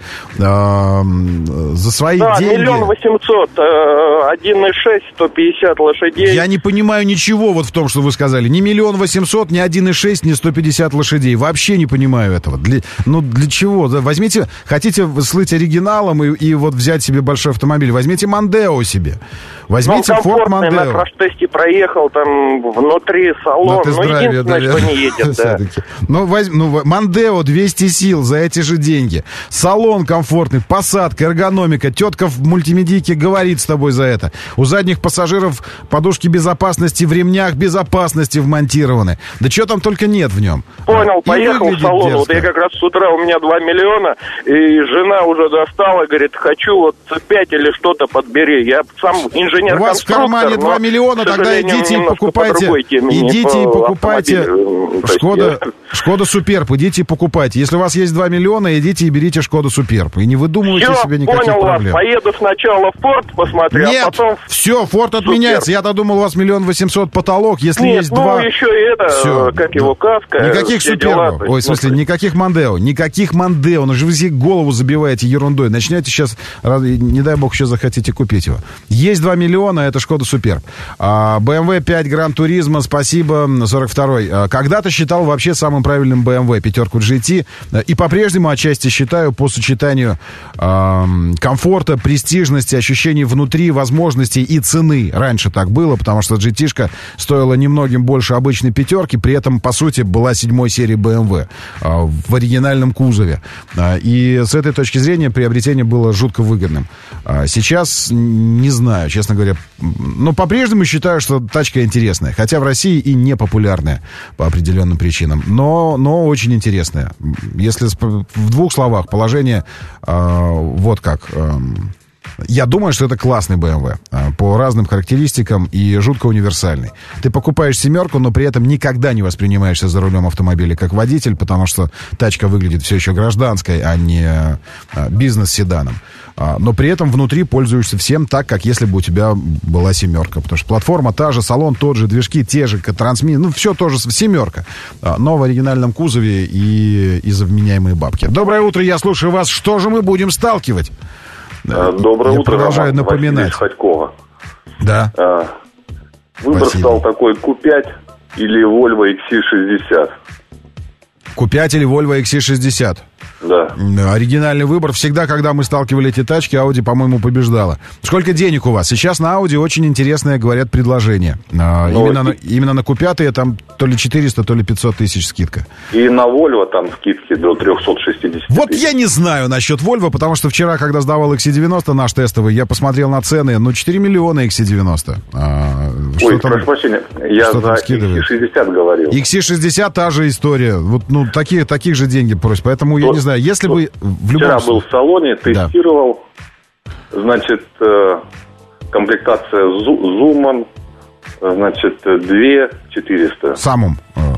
за свои деньги... 1 800 000, 1,6, 150 лошадей. Я не понимаю ничего вот в том, что вы сказали. Ни 1 800 000, ни 1,6, ни 150 лошадей. Вообще не понимаю этого. Для чего? Возьмите, хотите слыть оригиналом и вот взять себе большой автомобиль, возьмте Мондео себе. Возьмите Ford Mondeo. На краш-тесте проехал, там в внутри салон. Ну, единственное, что не едет, да. Ну, Мондео 200 сил за эти же деньги. Салон комфортный, посадка, эргономика. Тетка в мультимедийке говорит с тобой за это. У задних пассажиров подушки безопасности в ремнях безопасности вмонтированы. Да что там только нет в нем. Понял, поехал в салон. Вот я как раз с утра, у меня 2 миллиона, и жена уже достала, говорит, хочу вот 5 или что-то подбери. Я сам инженер-конструктор. У вас в кармане 2 миллиона, тогда идите и покупайте Шкода Суперб, идите и покупайте. Если у вас есть 2 миллиона, идите и берите Шкода Суперб. И не выдумывайте себе никаких понял проблем. Вас. Поеду сначала в Форд посмотрю, Нет, а потом... все, Форд отменяется. Я-то думал, у вас 1 800 000 потолок. Если Нет, есть 2... еще и это, все. Как его, каска. Никаких Супербов. Ой, в смысле, никаких Мондео. Никаких Мондео. Ну же вы себе голову забиваете ерундой. Начнете сейчас, не дай бог, еще захотите купить его. Есть 2 миллиона, это Шкода Суперб. BMW 5 Gran Turismo, спасибо, 42-й. Когда-то считал вообще самым правильным BMW, 5 GT. И по-прежнему отчасти считаю по сочетанию комфорта, престижности, ощущений внутри, возможностей и цены. Раньше так было, потому что GT-шка стоила немногим больше обычной 5, при этом, по сути, была 7-й серии BMW в оригинальном кузове. И с этой точки зрения приобретение было жутко выгодным. Сейчас не знаю, честно говоря. Но по-прежнему считаю, что тачка интересная. Хотя в России и не популярная по определенным причинам. Но очень интересная. Если в 2 словах положение вот как... Я думаю, что это классный BMW по разным характеристикам и жутко универсальный. Ты покупаешь 7, но при этом никогда не воспринимаешься за рулем автомобиля как водитель, потому что тачка выглядит все еще гражданской, а не бизнес-седаном. Но при этом внутри пользуешься всем так, как если бы у тебя была 7. Потому что платформа та же, салон тот же, движки те же, трансмиссия, ну все тоже 7. Но в оригинальном кузове и за вменяемые бабки. Доброе утро, я слушаю вас. Что же мы будем сталкивать? Доброе утро, продолжаю Роман, напоминать. Ходькова. Да. Выбор стал такой: Q5 или Volvo XC60. Q5 или Volvo XC60? Да. Оригинальный выбор. Всегда, когда мы сталкивали эти тачки, Audi, по-моему, побеждала. Сколько денег у вас? Сейчас на Audi очень интересное, говорят, предложение. Именно на Q5 там то ли 400, то ли 500 тысяч скидка. И на Volvo там скидки до 360 Вот тысяч. я не знаю насчет Volvo, потому что вчера, когда сдавал XC90 наш тестовый, я посмотрел на цены, 4 миллиона XC90. Ой, прошу прощения, я за XC60 говорил. XC60 та же история. Вот, таких же деньги просят. Поэтому я не знаю, если бы в любом случае... Вчера был в салоне, тестировал, значит, комплектация Zoom, значит, 2400. Самым,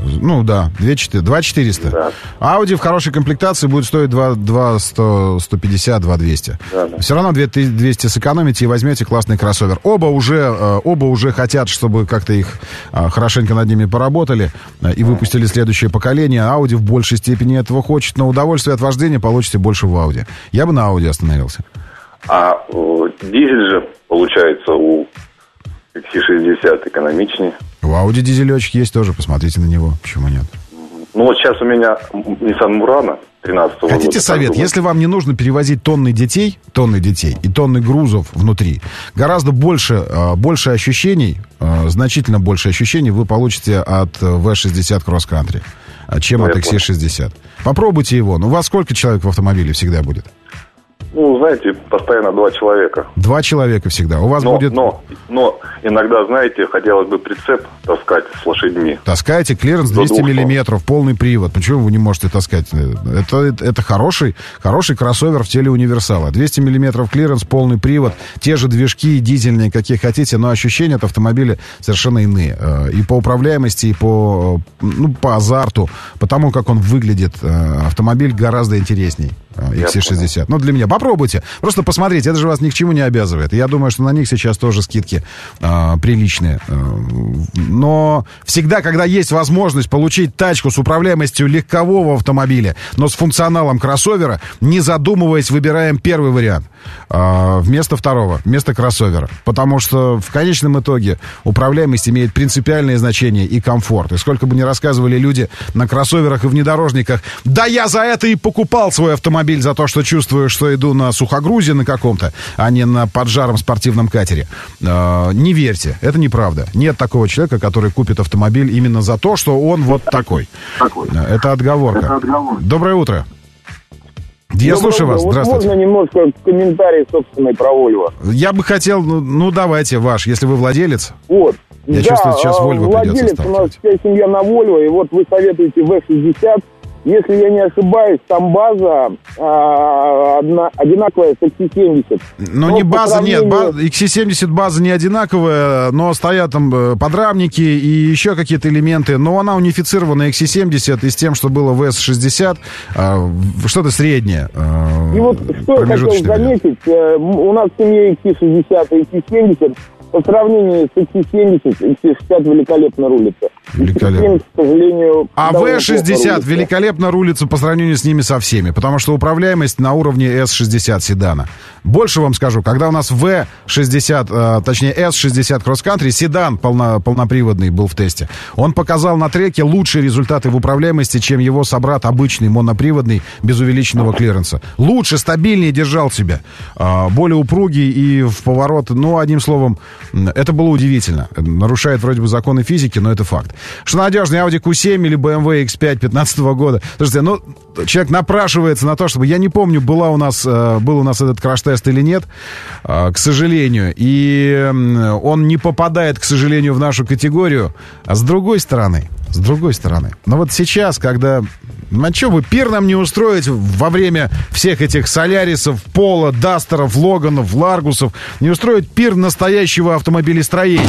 2400. Да. Audi в хорошей комплектации будет стоить 150, 2200. Да. Все равно 2200 сэкономите и возьмете классный кроссовер. Оба уже хотят, чтобы как-то их хорошенько над ними поработали и выпустили следующее поколение. Audi в большей степени этого хочет, но удовольствие от вождения получите больше в Audi. Я бы на Audi остановился. А дизель же, получается, у XC60 экономичнее. У Audi дизелечек есть тоже, посмотрите на него, почему нет. Ну вот сейчас у меня Nissan Murano 13-го года. Хотите совет? Если вам не нужно перевозить тонны детей и тонны грузов внутри, гораздо больше ощущений, значительно больше ощущений вы получите от V60 Cross Country, чем от XC60. Попробуйте его. У вас сколько человек в автомобиле всегда будет? Ну, знаете, постоянно 2 человека. 2 человека всегда. У вас будет... Но иногда, знаете, хотелось бы прицеп таскать с лошадьми. Таскайте клиренс 200 миллиметров, полный привод. Почему вы не можете таскать? Это хороший кроссовер в теле универсала. 200 миллиметров клиренс, полный привод, те же движки дизельные, какие хотите, но ощущения от автомобиля совершенно иные. И по управляемости, и по азарту, по тому, как он выглядит, автомобиль гораздо интересней. XC60. Для меня. Попробуйте. Просто посмотрите. Это же вас ни к чему не обязывает. Я думаю, что на них сейчас тоже скидки приличные. Но всегда, когда есть возможность получить тачку с управляемостью легкового автомобиля, но с функционалом кроссовера, не задумываясь, выбираем первый вариант вместо второго, вместо кроссовера. Потому что в конечном итоге управляемость имеет принципиальное значение и комфорт. И сколько бы ни рассказывали люди на кроссоверах и внедорожниках, да я за это и покупал свой автомобиль. автомобиль за то, что чувствую, что иду на сухогрузе на каком-то, а не на поджаром спортивном катере. Не верьте, это неправда. Нет такого человека, который купит автомобиль именно за то, что он вот такой. Это отговорка. Доброе утро. Я слушаю вас. Здравствуйте. Можно немножко комментарий собственный про Volvo? Я бы хотел, давайте ваш, если вы владелец. Вот. Я чувствую, сейчас Volvo владелец, придется у нас вся семья на Volvo, и вот вы советуете V60. Если я не ошибаюсь, там база одинаковая с XC70. Не база, нет. XC70 база не одинаковая, но стоят там подрамники и еще какие-то элементы. Но она унифицирована XC70 и с тем, что было в S60, что-то среднее. И вот что я хотел заметить. У нас в семье XC60 и XC70. По сравнению с XC70, XC60 великолепно рулится. Великолепно. XC70, к сожалению... А V60 великолепно рулится по сравнению с ними со всеми, потому что управляемость на уровне S60 седана. Больше вам скажу, когда у нас V60, точнее S60 Cross Country, седан полноприводный был в тесте, он показал на треке лучшие результаты в управляемости, чем его собрат обычный моноприводный без увеличенного клиренса. Лучше, стабильнее держал себя, более упругий и в поворот, одним словом, это было удивительно. Нарушает вроде бы законы физики, но это факт. Что надежный Audi Q7 или BMW X5 15 года? Слушайте, человек напрашивается на то, чтобы... Я не помню, был у нас этот краш-тест или нет, к сожалению. И он не попадает, к сожалению, в нашу категорию. А с другой стороны... Но вот сейчас, когда... что вы пир нам не устроить во время всех этих Солярисов, Пола, Дастеров, Логанов, Ларгусов, не устроить пир настоящего автомобилестроения?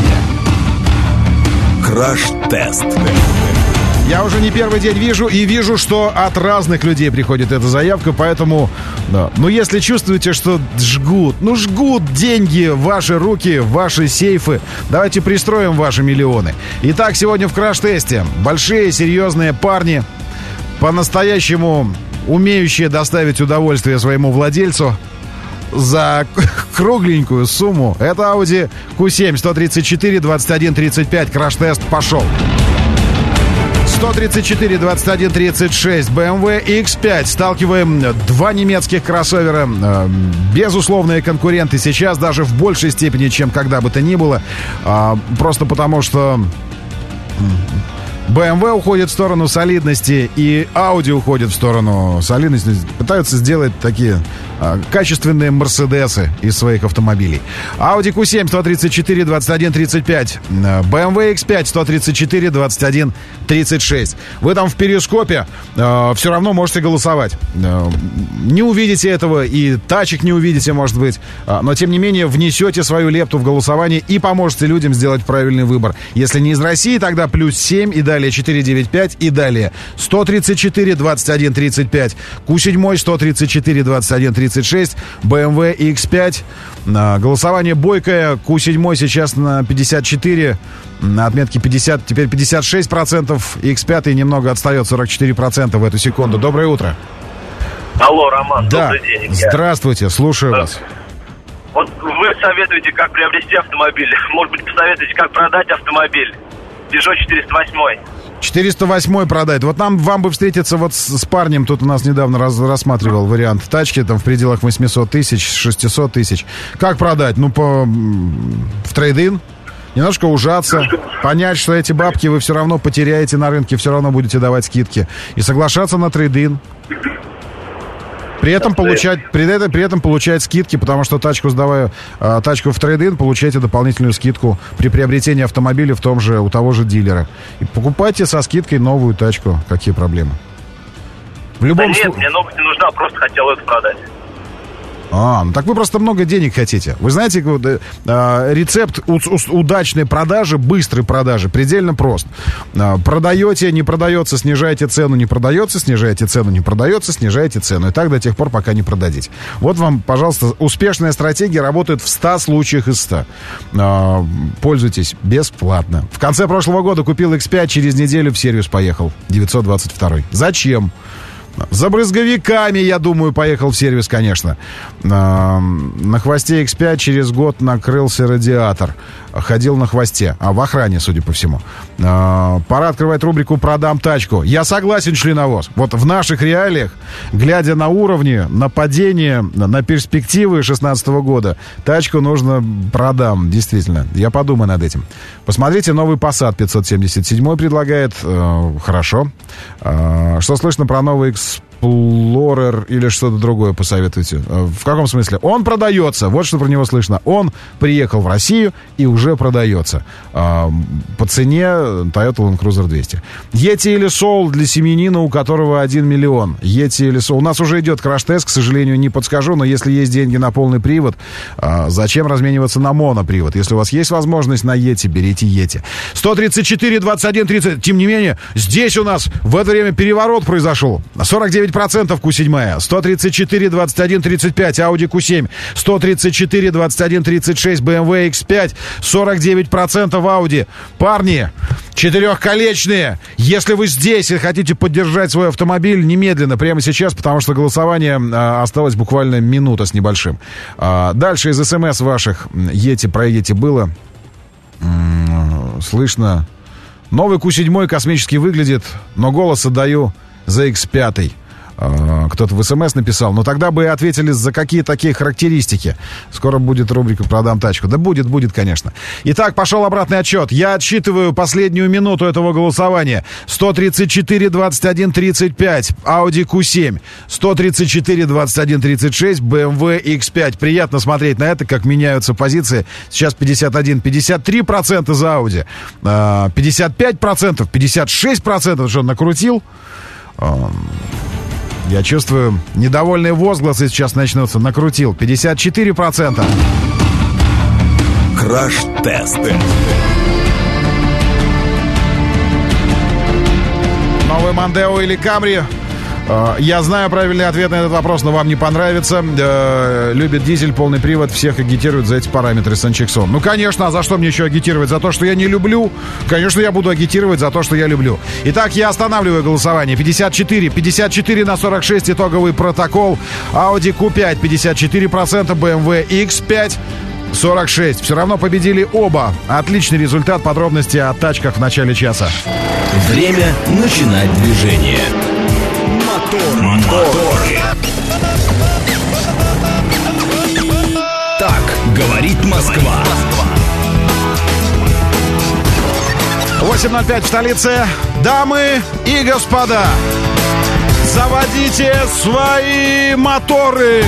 Краш-тест. Я уже не первый день вижу, что от разных людей приходит эта заявка, поэтому, если чувствуете, что жгут деньги в ваши руки, в ваши сейфы, давайте пристроим ваши миллионы. Итак, сегодня в краш-тесте большие, серьезные парни, по-настоящему умеющие доставить удовольствие своему владельцу за кругленькую сумму. Это Audi Q7 134 21 35. Краш-тест пошел. 134 21 36. BMW X5. Сталкиваем два немецких кроссовера. Безусловные конкуренты сейчас даже в большей степени, чем когда бы то ни было. Просто потому, что BMW уходит в сторону солидности, и Audi уходит в сторону солидности. Пытаются сделать такие качественные Мерседесы из своих автомобилей. Audi Q7 134 21 35. BMW X5 134 21 36. Вы там в перископе все равно можете голосовать. Не увидите этого, и тачек не увидите, может быть. Но, тем не менее, внесете свою лепту в голосование и поможете людям сделать правильный выбор. Если не из России, тогда +7 и далее 495 и далее 134 21 35. Q7 134 21 36. BMW X5. Голосование бойкое. Q7 сейчас на 54. На отметке 50, теперь 56%. X5 немного отстает, 44% в эту секунду. Доброе утро. Алло, Роман, да. Добрый день. Здравствуйте, слушаю вас. Вот вы советуете, как приобрести автомобиль. Может быть, посоветуете, как продать автомобиль. Peugeot 408. 408 продать. Вот вам бы встретиться вот с парнем. Тут у нас недавно рассматривал вариант тачки там в пределах 800 тысяч, 600 тысяч. Как продать? В трейд-ин. Немножко ужаться, понять, что эти бабки вы все равно потеряете на рынке, все равно будете давать скидки. И соглашаться на трейд-ин. При этом получать скидки, потому что тачку в трейд-ин, получаете дополнительную скидку при приобретении автомобиля у того же дилера. И покупайте со скидкой новую тачку. Какие проблемы? В любом случае... Нет, мне новость не нужна, просто хотел это продать. Так вы просто много денег хотите. Вы знаете, рецепт удачной продажи, быстрой продажи предельно прост. Продаете, не продается, снижаете цену, не продается, снижаете цену, не продается, снижаете цену. И так до тех пор, пока не продадите. Вот вам, пожалуйста, успешная стратегия, работает в 100 случаях из 100. Пользуйтесь бесплатно. В конце прошлого года купил X5, через неделю в сервис поехал. 922. Зачем? За брызговиками, я думаю, поехал в сервис, конечно. На хвосте X5 через год накрылся радиатор. Ходил на хвосте. В охране, судя по всему. Пора открывать рубрику «Продам тачку». Я согласен, членовоз. Вот в наших реалиях, глядя на уровни, на падение, на перспективы 2016 года, тачку нужно продам, действительно. Я подумаю над этим. Посмотрите, новый Passat 577 предлагает. Хорошо. Что слышно про новый Explorer или что-то другое, посоветуйте. В каком смысле? Он продается. Вот что про него слышно. Он приехал в Россию и уже продается. По цене Toyota Land Cruiser 200. Yeti или Soul для семьянина, у которого 1 миллион. Yeti или Soul. У нас уже идет краш-тест, к сожалению, не подскажу, но если есть деньги на полный привод, зачем размениваться на монопривод? Если у вас есть возможность на Yeti, берите Yeti. 134, 21, 30. Тем не менее, здесь у нас в это время переворот произошел. 49% Q7. 134, 21, 35. Audi Q7. 134, 21, 36. BMW X5. 49% Audi. Парни, четырехколечные. Если вы здесь и хотите поддержать свой автомобиль, немедленно, прямо сейчас, потому что голосование осталось буквально минута с небольшим. Дальше из СМС ваших про Yeti было. Слышно. Новый Q7 космически выглядит, но голос отдаю за X5. Кто-то в СМС написал. Но тогда бы и ответили, за какие такие характеристики. Скоро будет рубрика «Продам тачку». Да будет, конечно. Итак, пошел обратный отсчет. Я отсчитываю последнюю минуту этого голосования. 134, 21, 35. Audi Q7. 134, 21, 36. BMW X5. Приятно смотреть на это, как меняются позиции. Сейчас 51, 53% за Audi. 55%, 56%. Что, накрутил? Я чувствую, недовольные возгласы сейчас начнутся. Накрутил. 54%. Краш-тест. Новый Мондео или Камри? Я знаю правильный ответ на этот вопрос, но вам не понравится. Любит дизель, полный привод, всех агитируют за эти параметры Санчексон. Ну, конечно, а за что мне еще агитировать? За то, что я не люблю? Конечно, я буду агитировать за то, что я люблю. Итак, я останавливаю голосование. 54 на 46 итоговый протокол. Audi Q5 54%, BMW X5 46. Все равно победили оба. Отличный результат. Подробности о тачках в начале часа. Время начинать движение. Моторы. Так говорит Москва. 8:05 в столице. Дамы и господа, заводите свои моторы.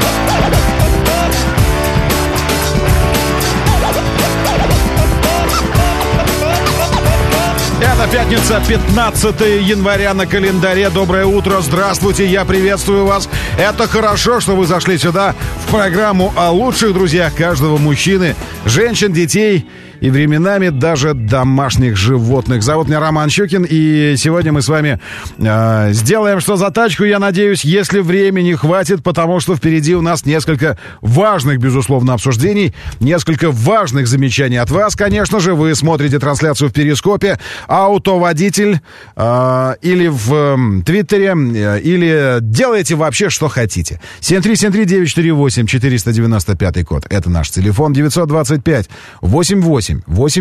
Это пятница, 15 января на календаре. Доброе утро, здравствуйте, я приветствую вас. Это хорошо, что вы зашли сюда в программу о лучших друзьях каждого мужчины, женщин, детей и временами даже домашних животных. Зовут меня Роман Щукин, и сегодня мы с вами сделаем «Что за тачку?», я надеюсь, если времени хватит, потому что впереди у нас несколько важных, безусловно, обсуждений, несколько важных замечаний от вас. Конечно же, вы смотрите трансляцию в Перископе, Автоводитель, или в Твиттере, или делаете вообще, что хотите. 7373948, 495 код. Это наш телефон. 925-88-88-94-8.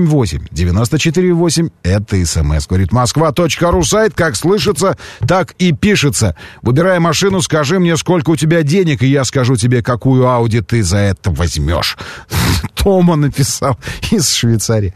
Это СМС. Говорит Москва.ру сайт. Как слышится, так и пишется. Выбирая машину, скажи мне, сколько у тебя денег, и я скажу тебе, какую Audi ты за это возьмешь. Тома написал из Швейцарии.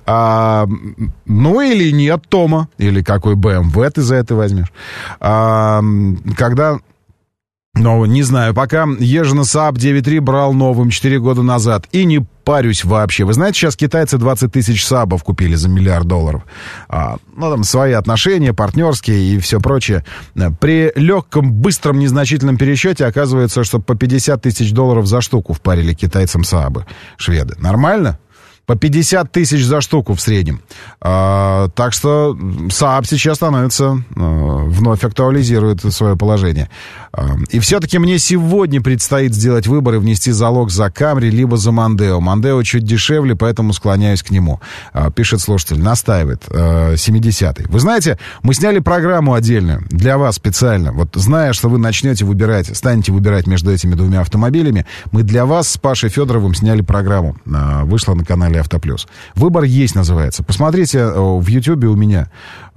Ну или нет Тома. Или какой BMW ты за это возьмешь. Когда... Ну, не знаю, пока езжу на Saab 9.3 брал новым 4 года назад. И не парюсь вообще. Вы знаете, сейчас китайцы 20 тысяч Saab'ов купили за $1 миллиард. Ну, там свои отношения, партнерские и все прочее. При легком, быстром, незначительном пересчете оказывается, что по $50 тысяч за штуку впарили китайцам Saab'ы, шведы. Нормально? По 50 тысяч за штуку в среднем. Так что Saab сейчас становится, вновь актуализирует свое положение. И все-таки мне сегодня предстоит сделать выбор и внести залог за Camry либо за Mondeo. Mondeo чуть дешевле, поэтому склоняюсь к нему. Пишет слушатель, настаивает, 70-й. Вы знаете, мы сняли программу отдельную для вас специально. Вот зная, что вы начнете выбирать, станете выбирать между этими двумя автомобилями, мы для вас с Пашей Федоровым сняли программу. Вышла на канале Автоплюс. Выбор есть, называется. Посмотрите в Ютьюбе у меня.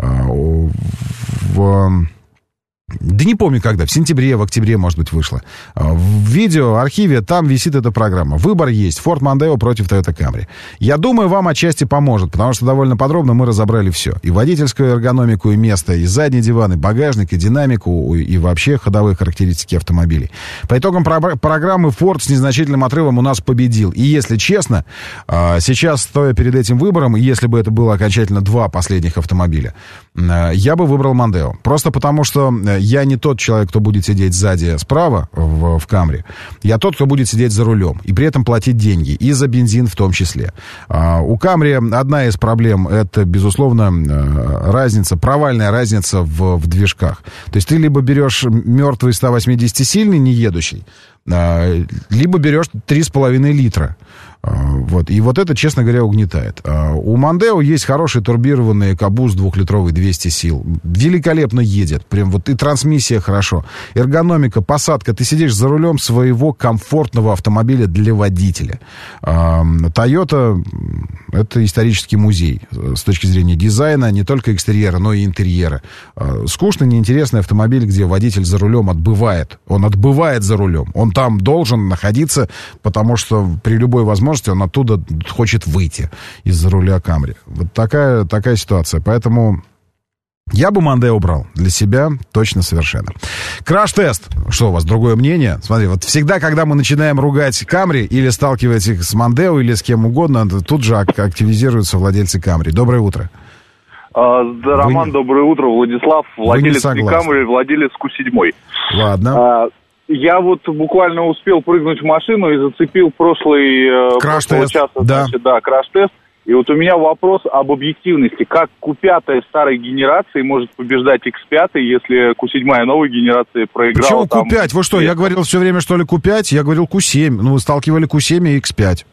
Да не помню когда, в сентябре, в октябре, может быть, вышло. В видео, архиве, там висит эта программа. Выбор есть. Ford Mondeo против Toyota Camry. Я думаю, вам отчасти поможет, потому что довольно подробно мы разобрали все. И водительскую эргономику, и место, и задний диван, и багажник, и динамику, и вообще ходовые характеристики автомобилей. По итогам программы Ford с незначительным отрывом у нас победил. И если честно, сейчас, стоя перед этим выбором, если бы это было окончательно два последних автомобиля, я бы выбрал Mondeo. Просто потому, что я не тот человек, кто будет сидеть сзади справа в Camry. Я тот, кто будет сидеть за рулем. И при этом платить деньги. И за бензин в том числе. У Camry одна из проблем — это, безусловно, разница, провальная разница в движках. То есть ты либо берешь мертвый 180-сильный, не едущий, либо берешь 3,5 литра. Вот. И вот это, честно говоря, угнетает. У Mondeo есть хороший турбированный EcoBoost 2-литровый 200 сил. Великолепно едет. Прям вот и трансмиссия хорошо. Эргономика, посадка. Ты сидишь за рулем своего комфортного автомобиля для водителя. Toyota — это исторический музей с точки зрения дизайна, не только экстерьера, но и интерьера. Скучный, неинтересный автомобиль, где водитель за рулем отбывает. Он отбывает за рулем. Он там должен находиться, потому что при любой возможности он оттуда хочет выйти из-за руля Camry. Вот такая ситуация. Поэтому я бы Mondeo брал для себя точно совершенно. Краш-тест. Что у вас, другое мнение? Смотри, вот всегда, когда мы начинаем ругать Camry или сталкивать их с Mondeo или с кем угодно, тут же активизируются владельцы Camry. Доброе утро. Роман, доброе утро. Владислав, владелец Camry, владелец Q7. Ладно. Я вот буквально успел прыгнуть в машину и зацепил прошлый часа, значит, краш-тест. И вот у меня вопрос об объективности. Как Q5 старой генерации может побеждать X5, если Q7 новой генерации проиграла? Почему Q5? Вы что, я говорил все время, что ли, Q5? Я говорил Q7. Ну, вы сталкивали Q7 и X5. Нет.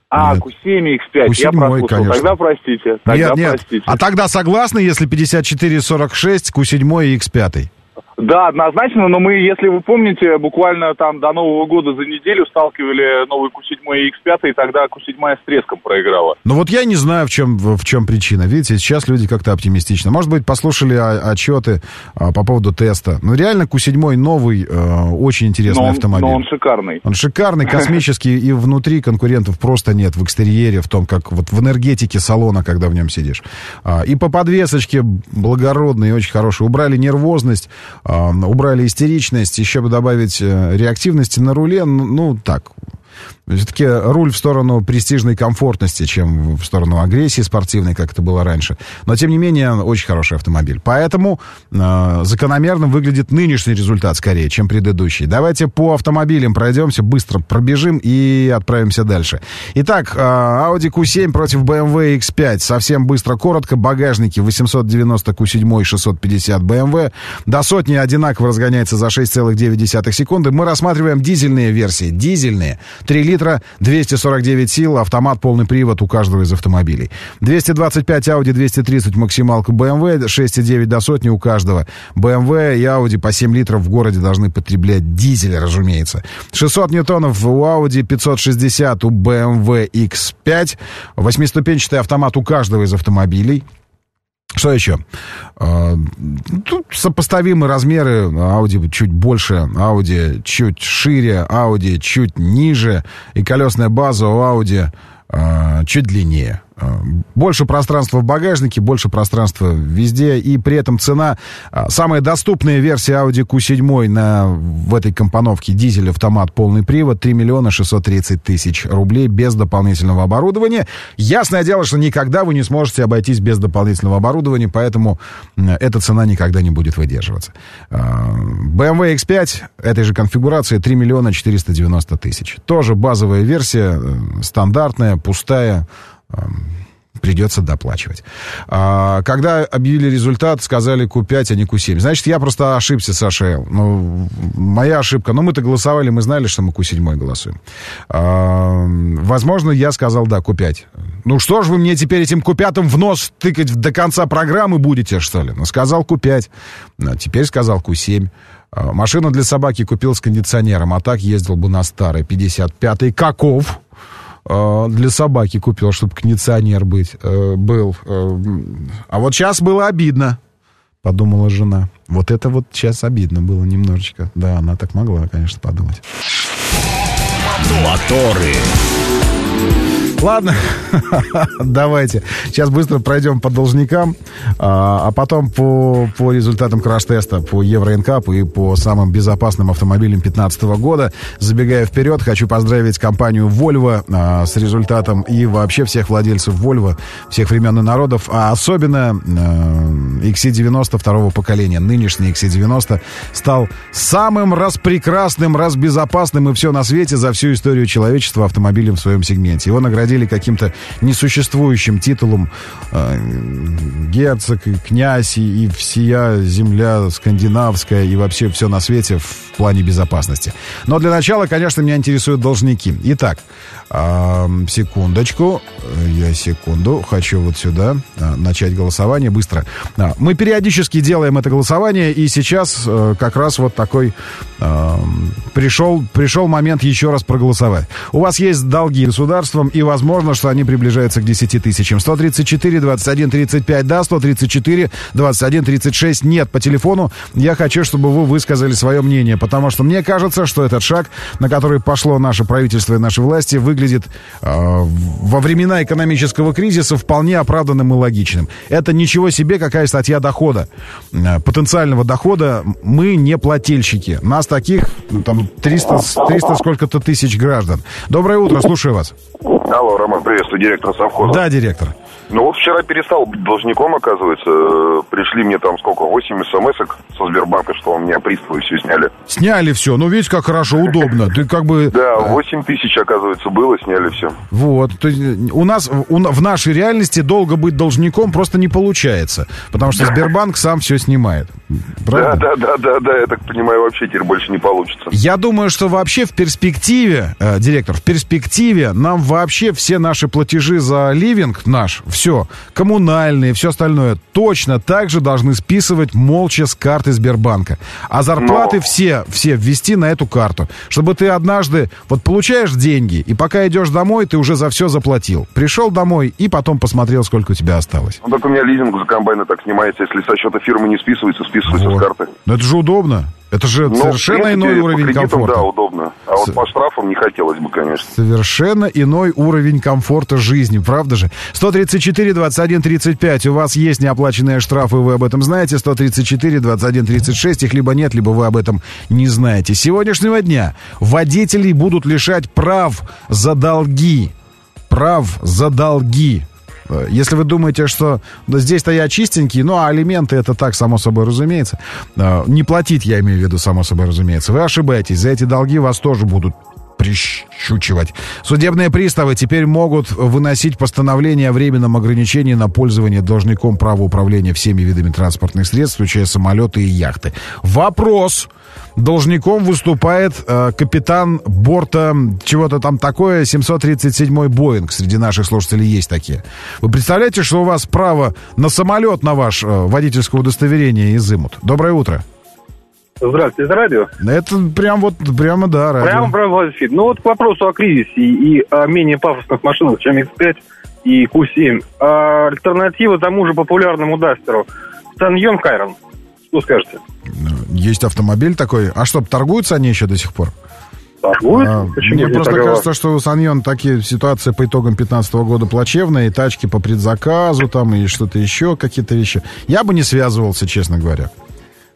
Q7 и X5. Q7, я прослушал. Конечно. Тогда простите. Нет. А тогда согласны, если 54-46, Q7 и X5? Да, однозначно, но мы, если вы помните, буквально там до Нового года за неделю сталкивали новый Q7 и X5, и тогда Q7 с треском проиграла. Ну вот я не знаю, в чем причина. Видите, сейчас люди как-то оптимистично. Может быть, послушали отчеты по поводу теста. Ну реально Q7 новый, очень интересный автомобиль. Но он шикарный. Он шикарный, космический, и внутри конкурентов просто нет. В экстерьере, в том, как вот в энергетике салона, когда в нем сидишь. И по подвесочке благородный, очень хороший. Убрали нервозность, убрали истеричность, еще бы добавить реактивности на руле, ну так. Все-таки руль в сторону престижной комфортности, чем в сторону агрессии спортивной, как это было раньше. Но, тем не менее, очень хороший автомобиль. Поэтому закономерным выглядит нынешний результат скорее, чем предыдущий. Давайте по автомобилям пройдемся, быстро пробежим и отправимся дальше. Итак, Audi Q7 против BMW X5. Совсем быстро, коротко. Багажники 890 Q7 и 650 BMW. До сотни одинаково разгоняется за 6,9 секунды. Мы рассматриваем дизельные версии. Дизельные. 3 литра, 249 сил, автомат, полный привод у каждого из автомобилей. 225 Audi, 230 максималка BMW, 6,9 до сотни у каждого. BMW и Audi по 7 литров в городе должны потреблять дизель, разумеется. 600 ньютонов у Audi, 560 у BMW X5. 8-ступенчатый автомат у каждого из автомобилей. Что еще? Тут сопоставимые размеры. Audi чуть больше, Audi чуть шире, Audi чуть ниже. И колесная база у Audi чуть длиннее. Больше пространства в багажнике, больше пространства везде. И при этом цена... Самая доступная версия Audi Q7 в этой компоновке дизель, автомат, полный привод 3 630 000 рублей без дополнительного оборудования. Ясное дело, что никогда вы не сможете обойтись без дополнительного оборудования, поэтому эта цена никогда не будет выдерживаться. BMW X5 этой же конфигурации 3 490 000. Тоже базовая версия, стандартная, пустая. придется доплачивать. Когда объявили результат, сказали Q5, а не Q7. Значит, я просто ошибся, Саша. Ну, моя ошибка. Но мы-то голосовали, мы знали, что мы Q7 голосуем. Возможно, я сказал, да, Q5. Ну, что ж вы мне теперь этим Q5 в нос тыкать до конца программы будете, что ли? Ну, сказал Q5. Теперь сказал Q7. Машину для собаки купил с кондиционером, а так ездил бы на старой 55-й. Каков? Для собаки купил, чтобы кондиционер был. А вот сейчас было обидно, подумала жена. Вот это вот сейчас обидно было немножечко. Да, она так могла, конечно, подумать. Моторы. Ладно, давайте. Сейчас быстро пройдем по должникам, а потом по результатам краш-теста по Евро-НКАП и по самым безопасным автомобилям 2015 года. Забегая вперед, хочу поздравить компанию Volvo с результатом и вообще всех владельцев Volvo, всех времен и народов, а особенно XC90 второго поколения. Нынешний XC90 стал самым распрекрасным, разбезопасным и все на свете за всю историю человечества автомобилем в своем сегменте. Его наградили каким-то несуществующим титулом герцог, и князь, и всея земля скандинавская, и вообще все на свете в плане безопасности. Но для начала, конечно, меня интересуют должники. Итак, секундочку, хочу вот сюда начать голосование быстро. Мы периодически делаем это голосование, и сейчас как раз вот такой пришел момент еще раз проголосовать. У вас есть долги государством, и возможно, что они приближаются к 10 тысячам. 134, 21, 35, да, 134, 21, 36, нет. По телефону я хочу, чтобы вы высказали свое мнение, потому что мне кажется, что этот шаг, на который пошло наше правительство и наши власти, выглядит во времена экономического кризиса вполне оправданным и логичным. Это ничего себе, какая статья дохода. Потенциального дохода. Мы не плательщики. Нас таких, там, 300 сколько-то тысяч граждан. Доброе утро, слушаю вас. Алло, Роман, приветствую, директор совхоза. Да, директор. Ну вот вчера перестал быть должником, оказывается. Пришли мне там сколько, 8 смс-ок со Сбербанка, что у меня приставы все сняли. Сняли все, ну видишь, как хорошо, удобно. Ты как бы... Да, 8 тысяч, оказывается, было, сняли все. Вот, то есть у нас, в нашей реальности долго быть должником просто не получается, потому что Сбербанк сам все снимает. Правда? Да, я так понимаю, вообще теперь больше не получится. Я думаю, что вообще в перспективе, директор, в перспективе нам вообще все наши платежи за ливинг наш, все, коммунальные, все остальное, точно так же должны списывать молча с карты Сбербанка. А зарплаты все ввести на эту карту. Чтобы ты однажды, вот получаешь деньги, и пока идешь домой, ты уже за все заплатил. Пришел домой и потом посмотрел, сколько у тебя осталось. Ну так у меня лизинг за комбайны так снимается, если со счета фирмы не списывается с карты. Но это же удобно. Это же совершенно иной уровень комфорта. Да, удобно. А вот по штрафам не хотелось бы, конечно. Совершенно иной уровень комфорта жизни, правда же? 134, 21, 35. У вас есть неоплаченные штрафы, вы об этом знаете. 134, 21, 36. Их либо нет, либо вы об этом не знаете. С сегодняшнего дня водителей будут лишать прав за долги. Прав за долги. Если вы думаете, что здесь-то я чистенький, ну, а алименты это так, само собой разумеется. Не платить, я имею в виду, само собой разумеется. Вы ошибаетесь, за эти долги вас тоже будут прищучивать. Судебные приставы теперь могут выносить постановление о временном ограничении на пользование должником права управления всеми видами транспортных средств, включая самолеты и яхты. Вопрос. Должником выступает капитан борта чего-то там такое, 737-й Боинг. Среди наших слушателей есть такие. Вы представляете, что у вас право на самолет на ваш водительское удостоверение изымут? Доброе утро. Здравствуйте, это радио? Это прямо да, радио. Прямо эфир. Ну вот к вопросу о кризисе и о менее пафосных машинах, чем X5 и Q7. Альтернатива тому же популярному Дастеру. Саньон Кайрон. Что скажете? Есть автомобиль такой. А что, торгуются они еще до сих пор? Торгуются? Мне просто кажется, что у Саньон такие ситуации по итогам 2015 года плачевные, и тачки по предзаказу там, и что-то еще, какие-то вещи. Я бы не связывался, честно говоря.